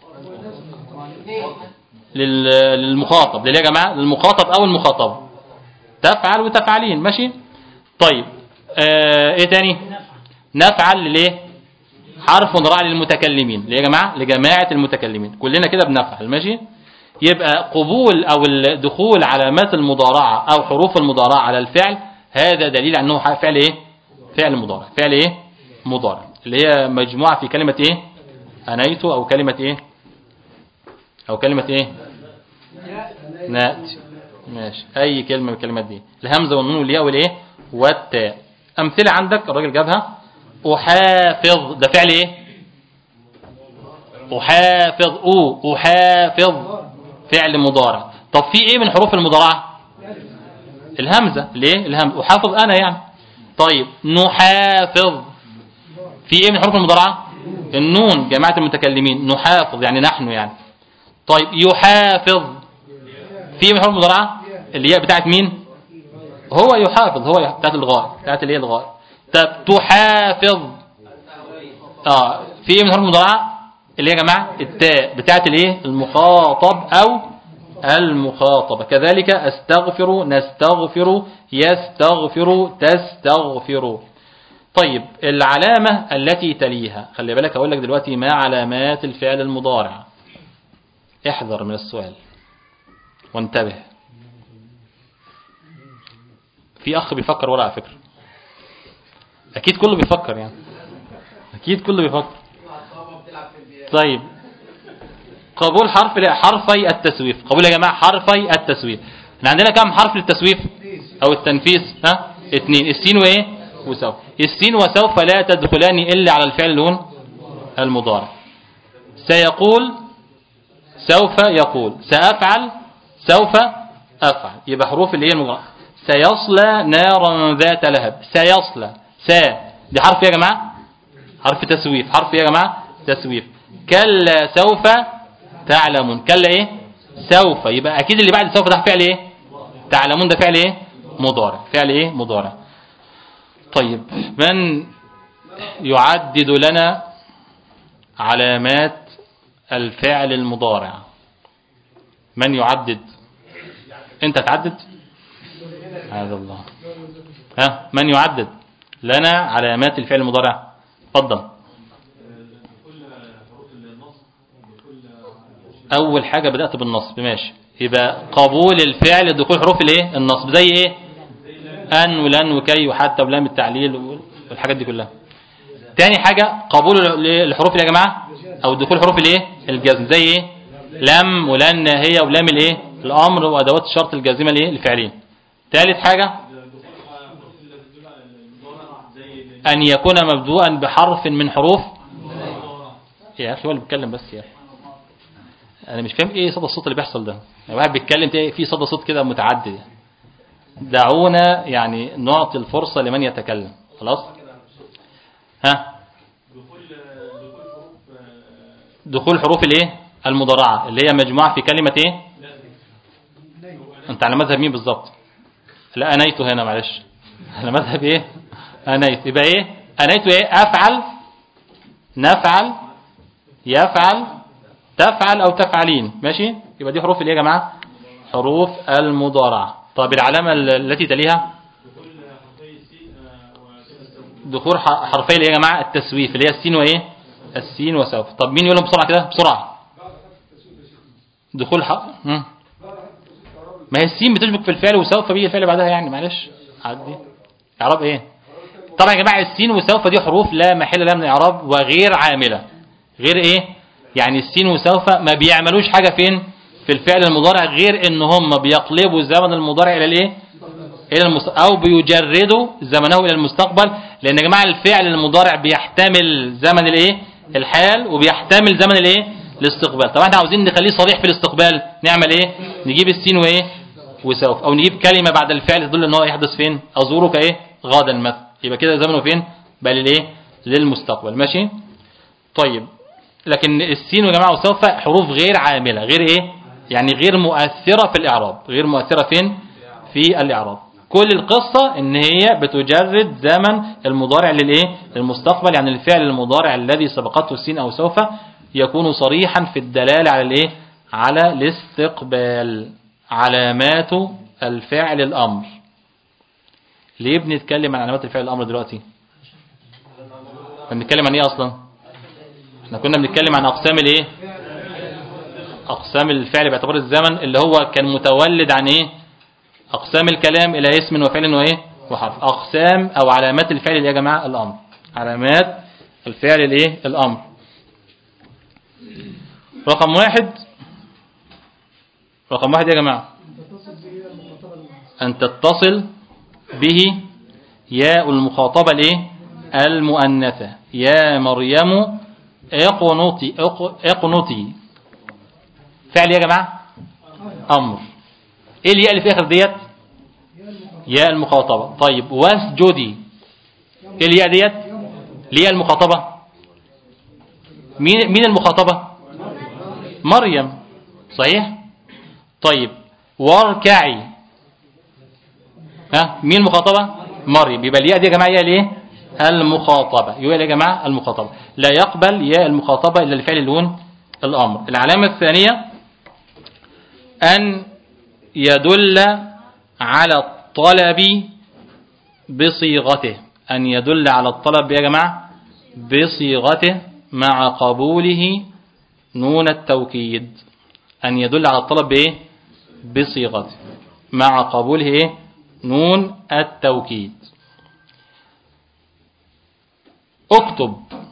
Speaker 1: للمخاطب. ليه يا جماعه؟ للمخاطب او المخاطبه. تفعل وتفعلين. ماشي. طيب ايه تاني؟ نفعل ليه؟ حرف مضارع للمتكلمين. ليه يا جماعه؟ لجماعه المتكلمين. كلنا كده بنفعل. ماشي. يبقى قبول او دخول علامات المضارعه او حروف المضارعه على الفعل هذا دليل على انه فعل ايه؟ فعل مضارع. فعل ايه؟ مضارع. اللي هي مجموعه في كلمه ايه؟ انيت، او كلمه ايه؟ او كلمه ايه؟ ناتي. ماشي. اي كلمه من الكلمات دي. الهمزه والنون والياء والايه؟ والتاء. امثله عندك الراجل جابها. احافظ ده فعل ايه؟ احافظ. احافظ فعل مضارع. طب في ايه من حروف المضارعه؟ الهمزه. ليه؟ الهمزه. احافظ انا يعني. طيب نحافظ في ايه من حروف المضارعه؟ النون، جماعه المتكلمين. نحافظ يعني نحن يعني. طيب يحافظ في ايه من حروف المضارعه؟ اللي هي بتاعت مين؟ هو يحافظ. هو بتاعت الغائب، بتاعت اللي هي الغائب. طب تحافظ في ايه من حروف المضارعه؟ اللي هي يا جماعه التاء بتاعت الايه؟ المخاطب او المخاطبه. كذلك استغفر، نستغفر، يستغفر، تستغفر. طيب العلامه التي تليها، خلي بالك اقول لك دلوقتي ما علامات الفعل المضارع. احذر من السؤال وانتبه. في اخ بيفكر ورا على فكره. اكيد كله بيفكر يعني. اكيد كله بيفكر. طيب قبول حرفي التسويف. قبول يا جماعه حرفي التسويف. احنا عندنا كم حرف للتسويف او التنفيس؟ 2. السين وايه؟ وسوف. السين وسوف لا تدخلان الا على الفعل اللون المضارع. سيقول، سوف يقول. سافعل، سوف افعل. يبقى حروف الايه المضارع. سيصلى نارا ذات لهب. سيصلى. دي حرف يا جماعه؟ حرف تسويف. حرف يا جماعه؟ تسويف. كلا سوف تعلمون. كلا ايه؟ سوف. يبقى اكيد اللي بعد سوف ده فعل ايه؟ تعلمون. ده فعل ايه؟ مضارع. فعل ايه؟ مضارع. طيب من يعدد لنا علامات الفعل المضارع؟ من يعدد؟ انت تعدد؟ هذا الله. من يعدد لنا علامات الفعل المضارع؟ تفضل. اول حاجه بدات بالنصب. ماشي. يبقى قبول الفعل دخول حروف الايه النصب زي ايه ان ولن وكي وحتى ولام التعليل والحاجات دي كلها. تاني حاجة قبول الحروف يا جماعة او دخول حروف الايه الجزم زي ايه لم ولن هي ولام الايه الامر وادوات الشرط الجازمة الايه الفعلين. ثالث حاجة ان يكون مبدوءا بحرف من حروف. يا اخي هو اللي بيتكلم بس يا اخي انا مش فاهم ايه صدى الصوت اللي بيحصل ده. يعني واحد بيتكلم في صدى صوت كده متعدد. دعونا يعني نعطي الفرصة لمن يتكلم. خلاص ها دخول حروف الايه المضارعة اللي هي مجموعة في كلمة ايه انت على مذهب مين بالظبط؟ لا انيت هنا معلش على مذهب ايه انيت. يبقى ايه انيت ايه افعل نفعل يفعل تفعل او تفعلين ماشي. يبقى دي حروف الايه يا جماعة حروف المضارعة. طب العلامة التي تليها دخول حرفي ايه يا جماعة التسويف اللي هي السين وايه السين وسوف. طب مين يقولهم بسرعة كده بسرعة دخول ما هي السين بتشبك في الفعل وسوف بيجي الفعل بعدها يعني معلش عدي اعراب ايه. طبعا يا جماعة السين وسوف دي حروف لا محل لها من الاعراب وغير عاملة. غير ايه يعني السين وسوف ما بيعملوش حاجة فين في الفعل المضارع غير ان هم بيقلبوا زمن المضارع الى الايه الى او بيجردوا زمنه الى المستقبل. لان يا جماعه الفعل المضارع بيحتمل زمن الايه الحال وبيحتمل زمن الايه الاستقبال. طب احنا عاوزين نخليه صريح في الاستقبال نعمل ايه نجيب السين وايه وسوف او نجيب كلمه بعد الفعل تدل ان هو يحدث فين ازورك ايه غدا مثلا. يبقى كده زمنه فين بقى للايه للمستقبل ماشي. طيب لكن السين يا جماعه وسوف حروف غير عامله غير ايه يعني غير مؤثرة في الإعراب. غير مؤثرة فين في الإعراب. كل القصة ان هي بتجرد زمن المضارع للايه للمستقبل. يعني الفعل المضارع الذي سبقته السين او سوف يكون صريحا في الدلالة على الايه على الاستقبال. علامات الفعل الامر. ليه بنتكلم عن علامات الفعل الامر دلوقتي؟ بنتكلم عن ايه اصلا؟ احنا كنا بنتكلم عن اقسام الايه أقسام الفعل باعتبار الزمن اللي هو كان متولد عن إيه أقسام الكلام إلى اسم وفعل وإيه وحرف. أقسام أو علامات الفعل اللي يا جماعة الأمر. علامات الفعل الإيه الأمر. رقم واحد يا جماعة أن تتصل به ياء المخاطبة الإيه المؤنثة. يا مريم اقنطي فعل يا جماعة أمر. إيه الياء اللي في آخر ديت ياء المخاطبة. طيب واسجدي إيه الياء ديت لياء المخاطبة. مين المخاطبة مريم صحيح. طيب واركعي مين المخاطبة مريم. يبقى الياء دي يا جماعة ياء ليه المخاطبة. ياء يا جماعة المخاطبة لا يقبل ياء المخاطبة إلا الفعل اللون الأمر. العلامة الثانية أن يدل على الطلب بصيغته. أن يدل على الطلب يا جماعة بصيغته مع قبوله نون التوكيد. أن يدل على الطلب بإيه بصيغته مع قبوله إيه نون التوكيد. اكتب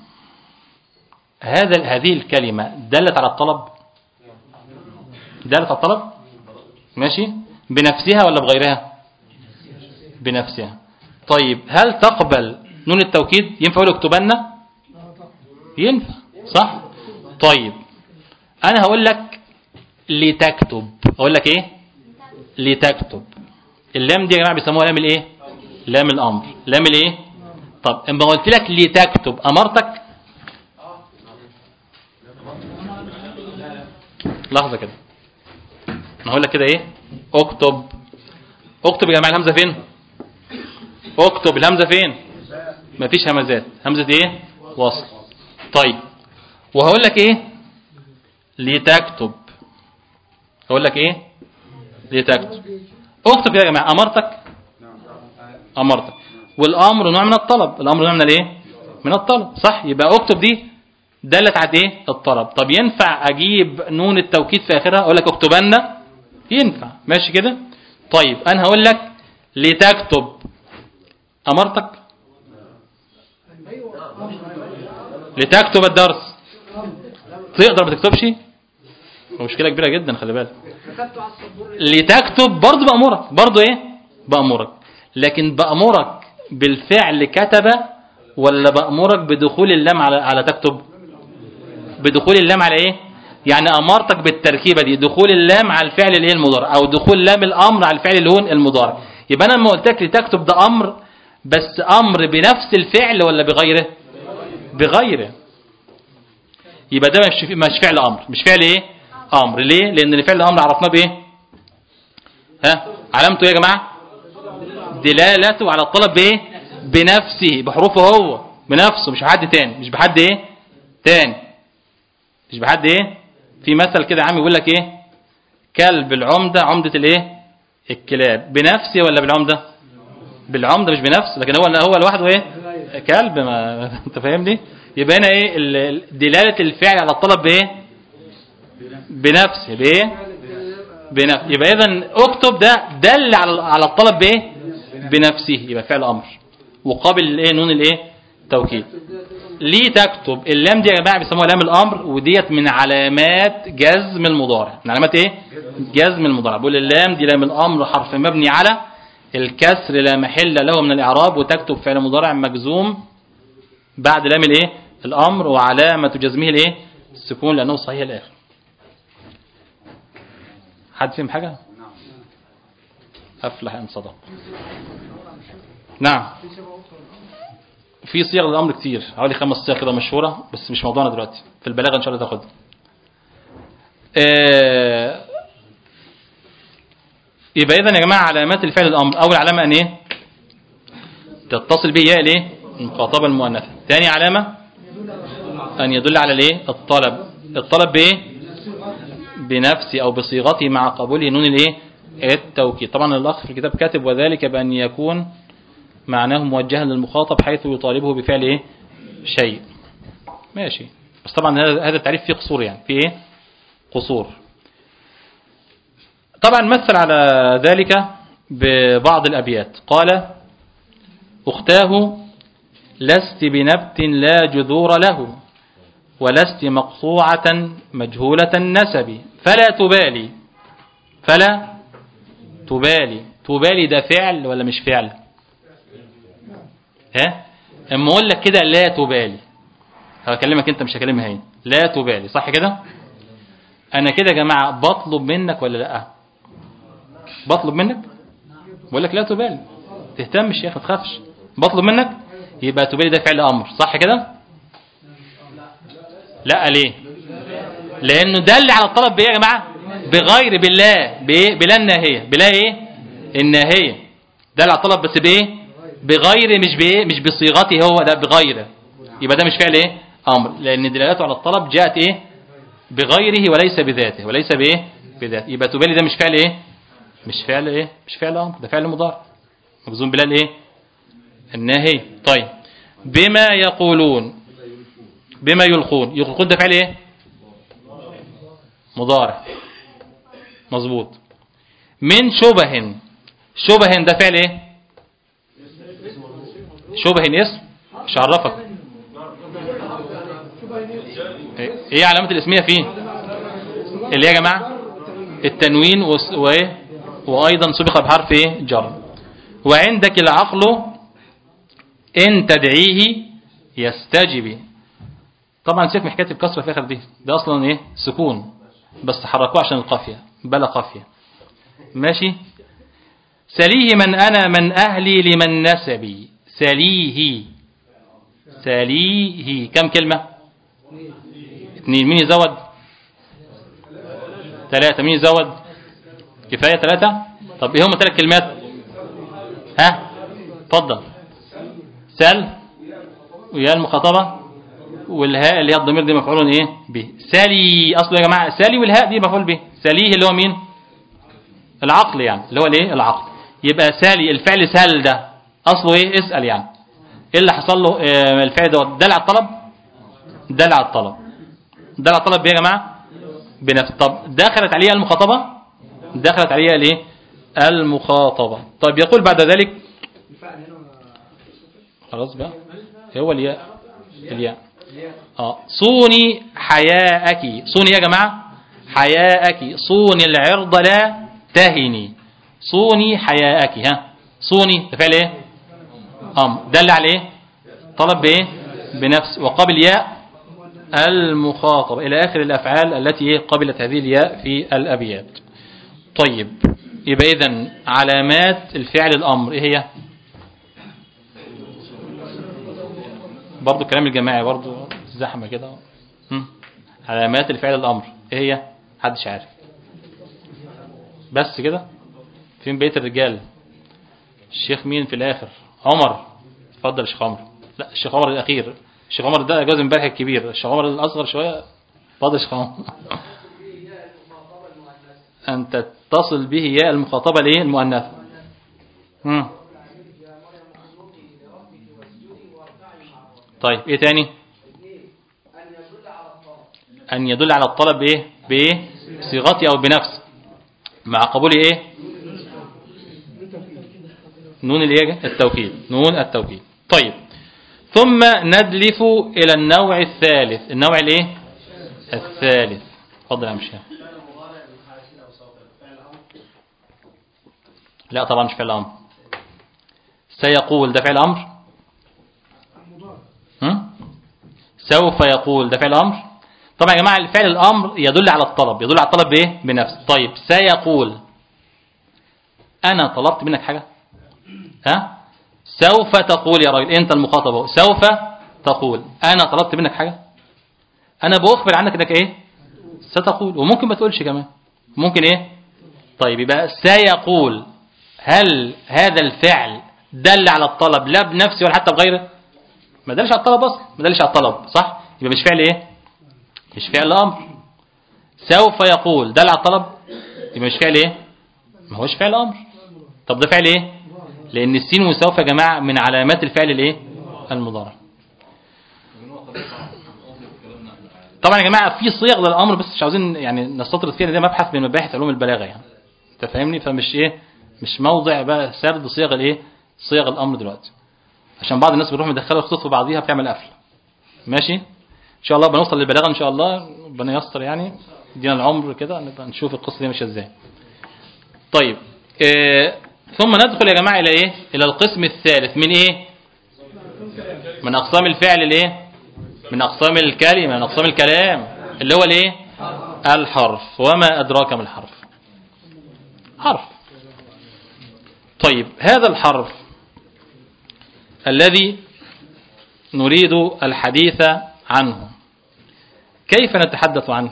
Speaker 1: هذه الكلمة دلت على الطلب. دلت على الطلب ماشي بنفسها ولا بغيرها بنفسها. طيب هل تقبل نون التوكيد ينفع اقول اكتبن ينفع صح. طيب انا هقول لك لتكتب. اقول لك ايه لتكتب. اللام دي يا جماعه بيسموها لام الايه لام الامر لام الايه. طب اما قلت لك لتكتب امرتك لحظه كده انا هقول لك كده ايه اكتب يا جماعه الهمزه فين اكتب الهمزه فين مفيش همزات همزه ايه وصل. طيب وهقول لك ايه لتكتب. هقول لك ايه لتكتب اكتب كده يا جماعه امرتك والامر نوع من الطلب. الامر نوع من الايه من الطلب صح. يبقى اكتب دي دلت على ايه الطلب. طب ينفع اجيب نون التوكيد في اخرها اقول لك اكتبن ينفع ماشي كده. طيب انا هقول لك لتكتب امرتك لتكتب الدرس، تقدر ما تكتبش؟ مشكله كبيره جدا خلي بالك. لتكتب برضه بامرك، برضه ايه بامرك، لكن بامرك بالفعل كتب ولا بامرك بدخول اللام على تكتب؟ بدخول اللام على ايه؟ يعني امرتك بالتركيبه دي دخول اللام على الفعل اللي هي المضارع، او دخول لام الامر على الفعل اللي هو المضارع. يبقى انا لما قلت لك لتكتب ده امر، بس امر بنفس الفعل ولا بغيره؟ بغيره. يبقى ده مش فعل امر، مش فعل ايه امر. ليه؟ لان الفعل الامر عرفناه بايه؟ ها علامته يا جماعه دلالته على الطلب بايه؟ بنفسه، بحروفه هو، بنفسه، مش بحد تاني، مش بحد ايه تاني، مش بحد ايه. في مثل كده عام يقول لك ايه؟ كلب العمده عمده الايه؟ الكلاب. بنفسه ولا بالعمده؟ بالعمده مش بنفسه، لكن هو لوحده ايه؟ كلب. ما انت فاهمني؟ يبقى هنا ايه دلاله الفعل على الطلب بايه؟ بنفسه. بايه؟ بنفسه. يبقى اذا اكتب ده دل على الطلب بايه؟ بنفسه، يبقى فعل امر وقابل الايه؟ نون الايه؟ توكيد. ليه تكتب؟ اللام دي يا جماعه بيسموها لام الامر، وديت من علامات جزم المضارع. من علامات ايه؟ جزم المضارع. بقول اللام دي لام الامر، حرف مبني على الكسر لا محل له من الاعراب، وتكتب فعل مضارع مجزوم بعد لام الايه؟ الامر، وعلامه جزمه الايه؟ السكون لانه صحيح الاخر. حد فيهم حاجه؟ افلح ان صدق. نعم في صيغ للامر كتير، حوالي 5 صيغ كده مشهوره، بس مش موضوعنا دلوقتي. في البلاغه ان شاء الله تاخدها. يبقى اذا يا جماعه علامات الفعل الامر، اول علامه ان ايه؟ تتصل به ياء الايه؟ المخاطبه المؤنثه. ثاني علامه ان يدل على الايه؟ الطلب. الطلب بايه؟ بنفسه او بصيغته مع قبوله نون الايه؟ التوكيد. طبعا الاخ في الكتاب كاتب وذلك بان يكون معناه موجها للمخاطب حيث يطالبه بفعل ايه؟ شيء. ماشي، بس طبعا هذا التعريف فيه قصور، يعني فيه ايه؟ قصور. طبعا مثل على ذلك ببعض الابيات. قال: اختاه لست بنبت لا جذور له، ولست مقطوعة مجهولة النسب، فلا تبالي. فلا تبالي. تبالي ده فعل ولا مش فعل؟ ها اما اقول لك كده لا تبالي، هكلمك انت مش هكلمها هي. لا تبالي صح كده؟ انا كده يا جماعه بطلب منك ولا لا؟ بطلب منك، بقول لك لا تبالي، تهتمش يا اخي، ما تخافش، بطلب منك. يبقى تبالي ده فعل امر صح كده؟ لا ليه؟ لانه دل على الطلب بايه يا جماعه؟ بغير، بالله، بلا الناهيه، بلا ايه؟ الناهيه. دل على الطلب بس بايه؟ بغير، مش بايه؟ مش بصيغته هو، ده بغيره. يبقى ده مش فعل ايه؟ امر، لان دلالته على الطلب جاءت ايه؟ بغيره وليس بذاته، وليس بايه؟ بذاته. يبقى تبالي ده مش فعل ايه؟ مش فعل ايه؟ مش فعل امر، ده فعل مضارع مجزوم بلا الايه؟ الناهي. طيب بما يقولون، بما يلقون. يلقون ده فعل ايه؟ مضارع مظبوط. من شبه. شبه ده فعل ايه؟ شبه اسم، مش عرفك ايه علامه الاسميه فيه؟ اللي يا جماعه التنوين وايه؟ وايضا سبق بحرف ايه؟ جر. وعندك العقل ان تدعيه يستجب. طبعا سيبك من حكايه الكسره في الاخر دي، ده اصلا ايه؟ سكون، بس حركوه عشان القافيه، بلا قافيه. ماشي. سليه من انا من اهلي لمن نسبي. سليه. سليه كم كلمه؟ 2. مين يزود؟ 3. مين يزود؟ كفايه 3. طب ايه هم 3 كلمات؟ ها اتفضل. سل، ويا المخاطبه، والهاء اللي هي الضمير دي مفعول ايه؟ به. سالي اصله يا جماعه، سالي والهاء دي مفعول به. ساليه اللي هو مين؟ العقل، يعني اللي هو الايه؟ العقل. يبقى سالي الفعل سال ده اصله ايه؟ اسال. يعني ايه اللي حصل له؟ الفعل ده دل على الطلب، دل على الطلب. دل على الطلب بايه يا جماعه؟ بنفس. طب دخلت عليها المخاطبه؟ دخلت عليها الايه المخاطبة. طيب يقول بعد ذلك خلاص بقى هو الياء صوني حياءك، صوني يا جماعة حياءك، صوني العرض لا تهني، صوني حياءك. ها صوني ده فعل ايه دل على ايه طلب بايه بنفس وقبل ياء المخاطبة الى اخر الافعال التي قبلت هذه الياء في الابيات. طيب يبقى اذن علامات الفعل الامر ايه هي؟ برضو الكلام الجماعي برضو زحمة كده. علامات الفعل الامر ايه هي؟ محدش عارف بس كده. فين بيت الرجال؟ الشيخ مين في الاخر؟ عمر. اتفضل يا شيخ عمر. لا الشيخ عمر الاخير، الشيخ عمر ده جوز امبارح الكبير، الشيخ عمر الاصغر شويه. اتفضل يا شيخ عمر. ان تتصل به ياء المخاطبه الايه المؤنثه. طيب ايه تاني؟ ان يدل على الطلب بايه بصيغته او بنفسه مع قبول ايه نون الايه التوكيد، نون التوكيد. طيب ثم ندلف الى النوع الثالث، النوع الايه الثالث. اتفضل يا مشايخ. لا طبعا مش فعل امر. سيقول ده فعل امر. سوف يقول ده فعل امر. طبعا يا جماعه الفعل الامر يدل على الطلب، يدل على الطلب بايه بنفسه. طيب سيقول انا طلبت منك حاجه؟ ها سوف تقول يا راجل انت المخاطب، سوف تقول انا طلبت منك حاجه؟ انا باخبر عنك انك ايه ستقول، وممكن ما تقولش كمان ممكن ايه. طيب يبقى سيقول، هل هذا الفعل دل على الطلب لا بنفسه ولا حتى بغيره؟ ما دلش على الطلب اصلا، ما دلش على الطلب صح، يبقى مش فعل ايه مش فعل امر. سوف يقول دل على الطلب يبقى مش فعل ايه ما هوش فعل امر. طب ده فعل ايه؟ لان السين وسوف يا جماعه من علامات الفعل الايه المضارع. طبعا يا جماعه في صيغ للامر بس مش عاوزين يعني نستطرد فيها، ده مبحث من مباحث علوم البلاغه يعني انت فاهمني، فمش ايه مش موضع بقى سرد صيغ الايه صيغ الامر دلوقتي، عشان بعض الناس بتروح مدخله الخطوط في بعضيها بتعمل قفله. ماشي ان شاء الله بنوصل للبلاغه ان شاء الله، ربنا ييسر يعني يدينا العمر كده نبقى نشوف القصه دي ماشيه ازاي. طيب ثم ندخل يا جماعه الى ايه الى القسم الثالث من ايه من اقسام الفعل الايه من اقسام الكلمه من اقسام الكلام اللي هو الايه الحرف. وما ادراك ما الحرف؟ حرف. طيب هذا الحرف الذي نريد الحديث عنه كيف نتحدث عنه؟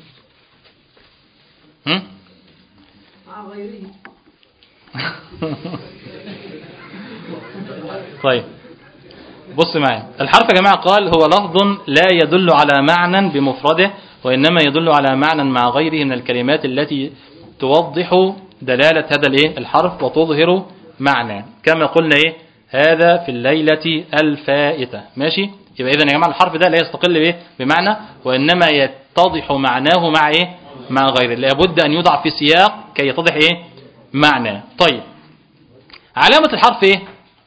Speaker 1: طيب بص معي، الحرف يا جماعة قال هو لفظ لا يدل على معنى بمفرده، وإنما يدل على معنى مع غيره من الكلمات التي توضح دلالة هذا الايه الحرف وتظهر معنى، كما قلنا ايه هذا في الليلة الفائتة. ماشي، يبقى إذن يا جماعة الحرف ده لا يستقل بايه بمعنى، وإنما يتضح معناه مع ايه مع غيره، لابد أن يوضع في سياق كي يتضح ايه معنى. طيب علامة الحرف ايه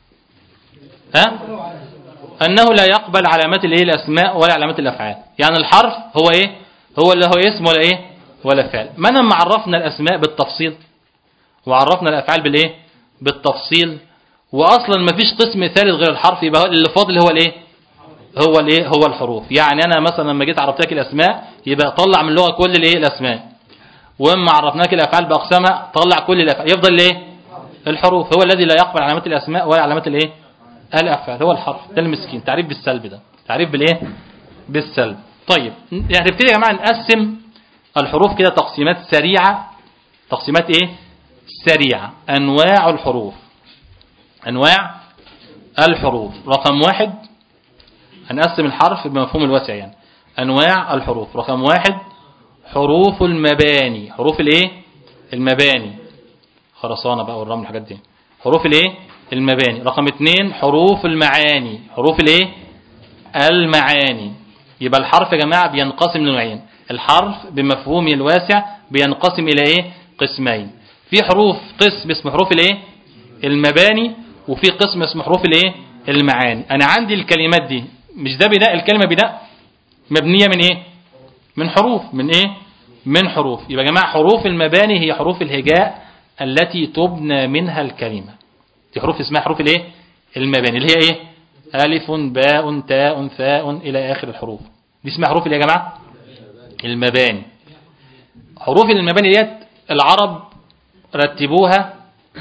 Speaker 1: أنه لا يقبل علامات الايه الأسماء ولا علامات الأفعال. يعني الحرف هو ايه هو اللي هو اسم ولا ايه ولا فعل. ما لما عرفنا الأسماء بالتفصيل وعرفنا الأفعال بالايه بالتفصيل، واصلا ما فيش قسم ثالث غير الحرف، يبقى اللي فاضل هو الايه هو الحروف. يعني انا مثلا لما جيت عرفتك الاسماء يبقى طلع من اللغه كل الايه الاسماء، واما عرفناك الافعال باقسامها طلع كل الافعال، يفضل الايه الحروف. هو الذي لا يقبل علامات الاسماء ولا علامات الايه الافعال، هو الحرف ده المسكين. تعريف بالسلب، ده تعريف بالايه بالسلب. طيب يعني نبتدي يا جماعه نقسم الحروف كده تقسيمات سريعه، تقسيمات ايه سريعه. انواع الحروف، أنواع الحروف. رقم واحد هنقسم الحرف بمفهوم الواسع يعني. أنواع الحروف رقم واحد حروف المباني، حروف الايه المباني، خرسانة بقى والرمل الحاجات دي، حروف الايه المباني. رقم اثنين حروف المعاني، حروف الايه المعاني. يبقى الحرف يا جماعة بينقسم لنوعين، الحرف بمفهومه الواسع بينقسم إلى ايه قسمين. في حروف قسم اسمه حروف الايه المباني، وفي قسم اسمه حروف الايه المعاني. انا عندي الكلمات دي مش ده بناء الكلمة بناء مبنية من ايه؟ من حروف. من ايه؟ من حروف. يبقى يا جماعة حروف المباني هي حروف الهجاء التي تبنى منها الكلمة. دي حروف اسمها حروف الايه المباني، اللي هي ايه؟ ألف باء تاء ثاء إلى آخر الحروف. دي اسمها حروف الايه يا جماعة المباني. حروف المباني ديت العرب رتبوها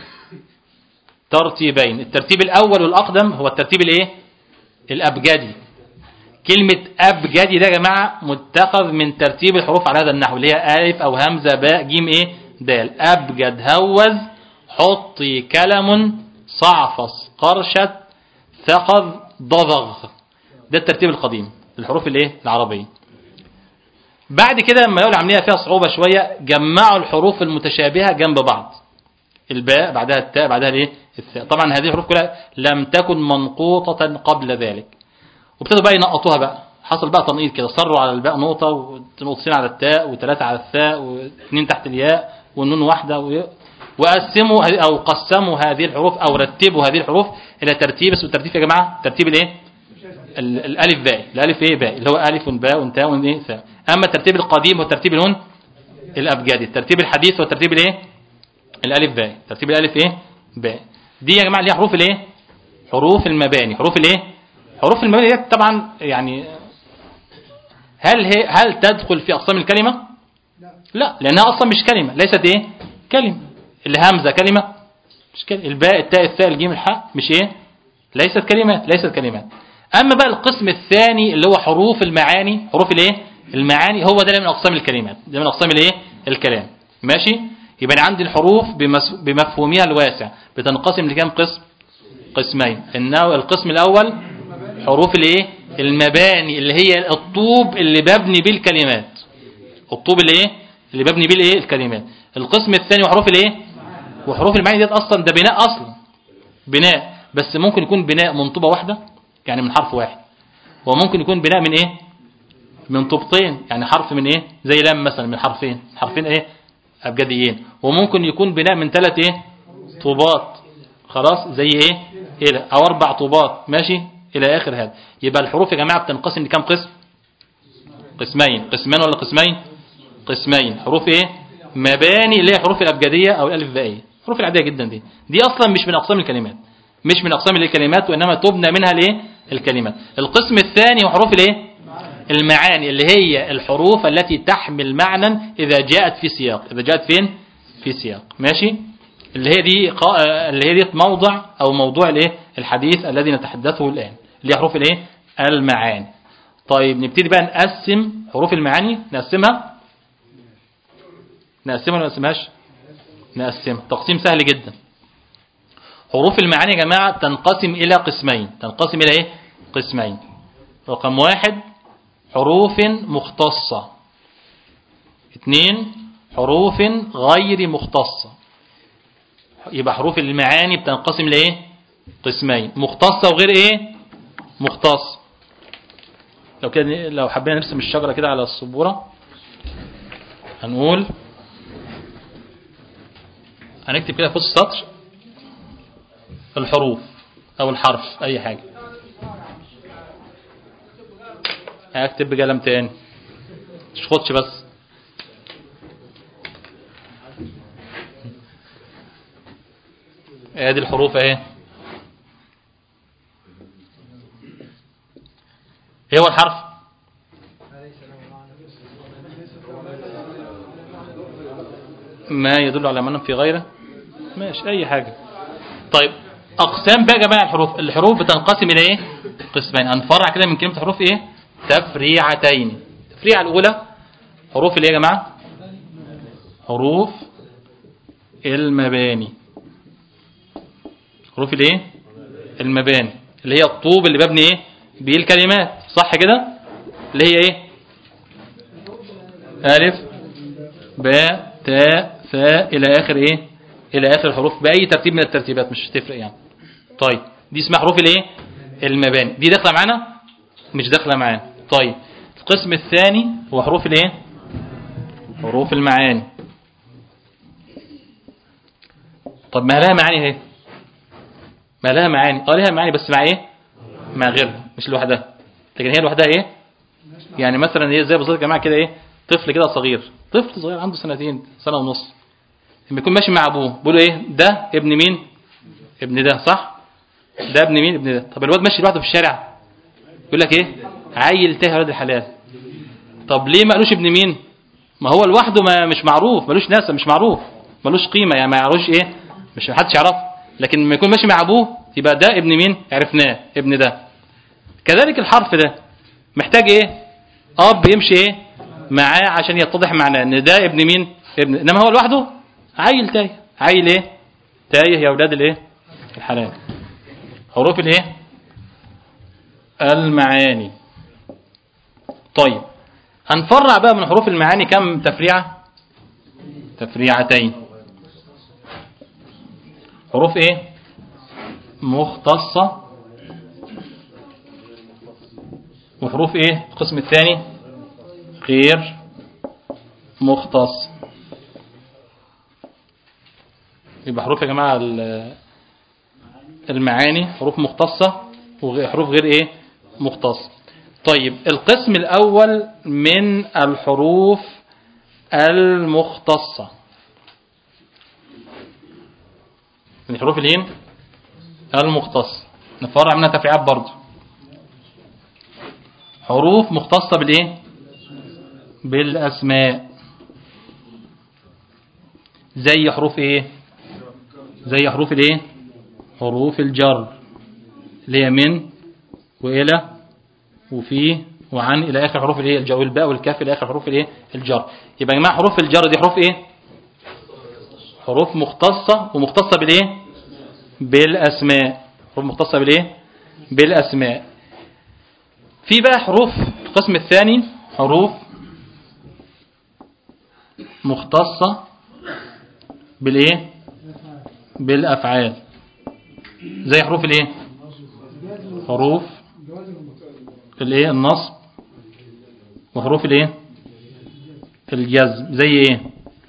Speaker 1: ترتيبين. الترتيب الأول والأقدم هو الترتيب الايه الأبجدي. كلمة أبجدي ده يا جماعة متخذ من ترتيب الحروف على هذا النحو، اللي هي ألف أو همزة باء جيم ايه دال. أبجد هوز حطي كلم صعفص قرشت ثقظ ضضغ. ده الترتيب القديم للحروف الايه العربية. بعد كده لما يقول عملية فيها صعوبة شوية جمعوا الحروف المتشابهة جنب بعض. الباء بعدها التاء بعدها الايه الثاء. طبعا هذه الحروف كلها لم تكن منقوطة قبل ذلك، وابتدوا بقى ينقطوها بقى. حصل بقى تنقيط كده، صروا على الباء نقطة ونقطتين على التاء وثلاثة على الثاء واثنين تحت الياء والنون واحدة وقسموا أو قسموا هذه الحروف أو رتبوا هذه الحروف إلى ترتيب اسمه الترتيب يا جماعة ترتيب الايه الألف باء. الألف ايه باء اللي هو ألف باء تاء ايه ثاء. أما الترتيب القديم هو الترتيب الهون الأبجدي. الترتيب الحديث هو الترتيب الايه الألف باء. ترتيب الألف ايه باء. دي يا جماعة اللي هي حروف الايه حروف المباني. حروف الايه حروف المباني دي طبعا يعني هل تدخل في أقسام الكلمة؟ لا، لأنها أصلا مش كلمة. ليست ايه كلمة. الهمزة كلمة مش كلمة. الباء التاء الثاء الجيم الحاء مش ايه ليست كلمات. ليست كلمات. أما بقى القسم الثاني اللي هو حروف المعاني. حروف الايه المعاني هو ده من أقسام الكلمات. ده من أقسام الايه الكلام. ماشي. يبقى عندي الحروف بمفهومها الواسع بتنقسم لكام قسم؟ قسمين. إنه القسم الأول حروف الايه المباني اللي هي الطوب اللي ببني بيه الكلمات. الطوب اللي ايه اللي ببني بيه الايه الكلمات. القسم الثاني وحروف الايه وحروف المعاني ديت اصلا ده بناء اصلا بناء، بس ممكن يكون بناء من طوبه واحده يعني من حرف واحد، وممكن يكون بناء من ايه من طوبتين يعني حرف من ايه زي لام مثلا من حرفين ايه ابجديين، وممكن يكون بناء من 3 ايه طوبات خلاص زي ايه الى او 4 طوبات ماشي الى اخر هذا. يبقى الحروف يا جماعه بتنقسم لكام قسم؟ قسمين. قسمان ولا قسمين؟ قسمين. حروف ايه مباني اللي هي حروف الابجديه او الالف بائيه. حروف العاديه جدا دي اصلا مش من اقسام الكلمات. مش من اقسام الكلمات وانما تبنى منها الايه الكلمات. القسم الثاني هو حروف الايه المعاني اللي هي الحروف التي تحمل معنى اذا جاءت في سياق. اذا جاءت فين في سياق ماشي. اللي هي دي موضع او موضوع الايه الحديث الذي نتحدثه الان اللي هي حروف الايه المعاني. طيب نبتدي بقى نقسم حروف المعاني. نقسمها ولا ما نقسمهاش؟ نقسمها تقسيم سهل جدا. حروف المعاني يا جماعة تنقسم إلى قسمين. تنقسم إلى إيه قسمين. رقم 1 حروف مختصة. 2 حروف غير مختصة. يبقى حروف المعاني بتنقسم لإيه قسمين. مختصة وغير إيه مختص. لو كده لو حبينا نرسم الشجرة كده على السبورة هنقول هنكتب كده في السطر الحروف او الحرف اي حاجة. هكتب بقلم تاني مش خدش بس. ادي الحروف اهي. ايه هو الحرف؟ ما يدل على معنى في غيره ماشي اي حاجة. طيب اقسام بقى يا جماعه الحروف بتنقسم الى ايه قسمين. هنفرع كده من كلمه حروف ايه تفريعتين. التفريعه الاولى حروف اللي يا جماعه حروف المباني. حروف الايه المباني اللي هي الطوب اللي ببني ايه بيه الكلمات صح كده. اللي هي ايه الف باء تاء ثاء الى اخر ايه الى اخر الحروف باي ترتيب من الترتيبات مش هتفرق يعني. طيب دي اسمها حروف الايه المباني. دي داخله معانا مش داخله معانا. طيب القسم الثاني هو حروف الايه حروف المعاني. طب ما لها معاني اهي، ما لها معاني، لها معاني بس مع ايه؟ مع غيرها مش لوحدها. لكن هي لوحدها ايه؟ يعني مثلا ايه زي بالظبط يا جماعه كده ايه، طفل كده صغير، طفل صغير عنده سنتين سنه ونص، لما يكون ماشي مع ابوه بيقولوا ايه؟ ده ابن مين؟ ابن ده، صح؟ ده ابن مين؟ ابن ده. طب الواد ماشي لوحده في الشارع يقول لك ايه؟ عيل تاه يا ولاد الحلال. طب ليه ما قالوش ابن مين؟ ما هو لوحده ما مش معروف، ملوش ناس، مش معروف، ملوش قيمه، يعني ما يعرفوش ايه، مش محدش يعرفه. لكن لما يكون ماشي مع ابوه يبقى ده ابن مين؟ عرفناه ابن ده. كذلك الحرف ده محتاج ايه؟ اب يمشي ايه معاه عشان يتضح معناه ان ده ابن مين؟ ابن. انما هو لوحده عيل تايه. عيل ايه؟ تايه يا اولاد الايه؟ الحلال. حروف الايه؟ المعاني. طيب هنفرع بقى من حروف المعاني كم تفريعه؟ تفريعتين. حروف ايه؟ مختصه، وحروف ايه القسم الثاني؟ غير مختص. يبقى حروف يا جماعه المعاني حروف مختصه وحروف غير ايه؟ مختص. طيب القسم الاول من الحروف المختصه، من حروف الايه؟ المختص، نفرع منها تفريعات برضه. حروف مختصة بالايه؟ بالاسماء. زي حروف ايه؟ زي حروف الايه؟ حروف الجر اللي هي من والى وفي وعن الى اخر حروف الايه؟ الجر، والباء والكاف الى اخر حروف الايه؟ الجر. يبقى يا جماعه حروف الجر دي حروف ايه؟ حروف مختصة، ومختصة بالايه؟ بالاسماء. حروف مختصة بالايه؟ بالاسماء. في بقى حروف القسم الثاني حروف مختصة بالايه؟ بالافعال. زي حروف الايه؟ حروف الايه؟ النصب، وحروف الايه؟ الجزم. زي ايه؟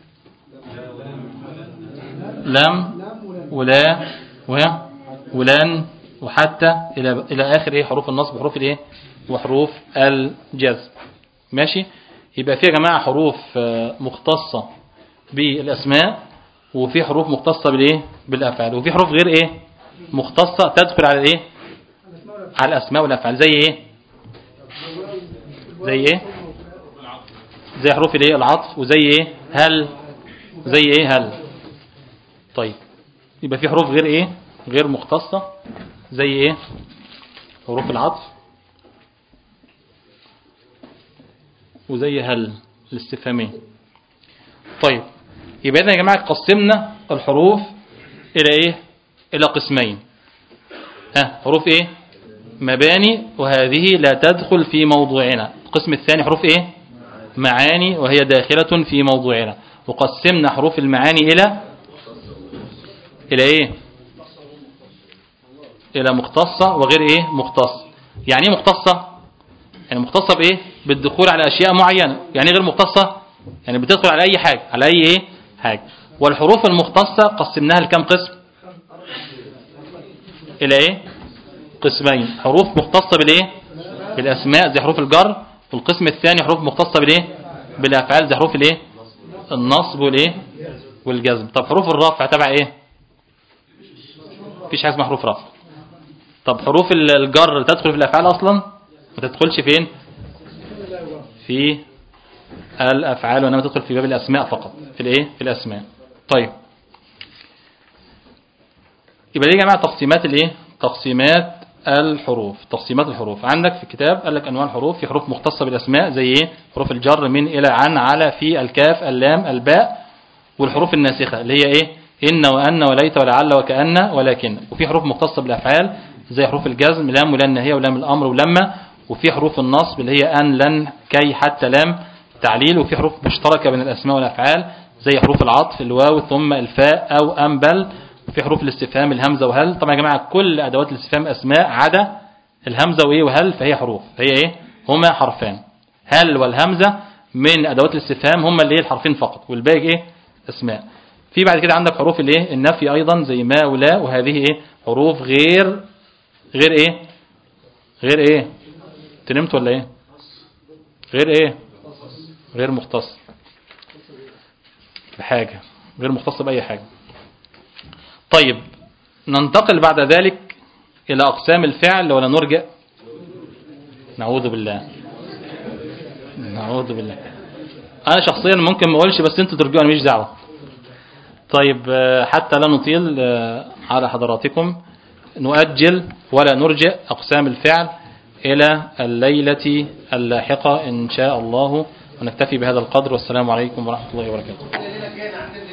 Speaker 1: لم ولا ولن وحتى الى اخر ايه؟ حروف النصب وحروف الايه؟ وحروف الجزم. ماشي. يبقى في يا جماعه حروف مختصه بالاسماء، وفي حروف مختصه بالايه؟ بالافعال، وفي حروف غير ايه؟ مختصه تدخل على الايه؟ على الاسماء والافعال. زي ايه؟ زي ايه؟ زي حروف الايه؟ العطف. وزي ايه؟ هل. زي ايه؟ هل. طيب يبقى في حروف غير ايه؟ غير مختصه. زي ايه؟ حروف العطف، وزي هل الاستفهامية. طيب يبقى يا جماعة قسمنا الحروف إلى إيه؟ إلى قسمين. حروف إيه؟ مباني، وهذه لا تدخل في موضوعنا. القسم الثاني حروف إيه؟ معاني، وهي داخلة في موضوعنا. وقسمنا حروف المعاني إلى إيه؟ إلى مختصة وغير إيه؟ مختص. يعني إيه مختصة؟ يعني مختصة بإيه؟ بالدخول على أشياء معينة. يعني غير مختصة؟ يعني بتدخل على أي حاجة، على أي إيه؟ حاجة. والحروف المختصة قسمناها لكم قسم؟ إلى إيه؟ قسمين. حروف مختصة بالإيه؟ بالأسماء زي حروف الجر، والقسم الثاني حروف مختصة بالإيه؟ بالأفعال زي حروف الإيه؟ النصب والإيه؟ والجزم. طب حروف الرفع تبع إيه؟ مفيش حاجة اسمها حروف رفع. طب حروف الجر تدخل في الأفعال أصلا؟ ما تدخلش فين؟ في الأفعال، وإنما تدخل في باب الأسماء فقط. في الإيه؟ في الأسماء. طيب يبقى دي يا جماعة تقسيمات الإيه؟ تقسيمات الحروف. تقسيمات الحروف عندك في الكتاب قال لك أنواع الحروف. في حروف مختصة بالأسماء زي إيه؟ حروف الجر من إلى عن على في الكاف اللام الباء، والحروف الناسخة اللي هي إيه؟ إن وأن وليت ولعل وكأن ولكن. وفي حروف مختصة بالأفعال زي حروف الجزم لام ولن هي ولام الأمر ولما. وفي حروف النصب اللي هي أن لن كي حتى لام تعليل. وفي حروف مشتركة بين الأسماء والأفعال زي حروف العطف الواو ثم الفاء أو أم بل. وفي حروف الاستفهام الهمزة وهل. طبعا يا جماعة كل أدوات الاستفهام أسماء عدا الهمزة وإيه وهل، فهي حروف. فهي إيه؟ هما حرفان. هل والهمزة من أدوات الاستفهام هما اللي هي الحرفين فقط، والباقي إيه؟ أسماء. في بعد كده عندك حروف الايه النفي ايضا زي ما ولا، وهذه ايه حروف غير ايه غير ايه تنمت ولا ايه غير ايه غير مختص بحاجة، غير مختص بأي حاجة. طيب ننتقل بعد ذلك إلى أقسام الفعل ولا نرجع؟ نعوذ بالله نعوذ بالله. أنا شخصيا ممكن ما أقولش بس أنتوا ترجعوا، أنا مش دعوة. طيب حتى لا نطيل على حضراتكم نؤجل ولا نرجع أقسام الفعل إلى الليلة اللاحقة إن شاء الله، ونكتفي بهذا القدر، والسلام عليكم ورحمة الله وبركاته.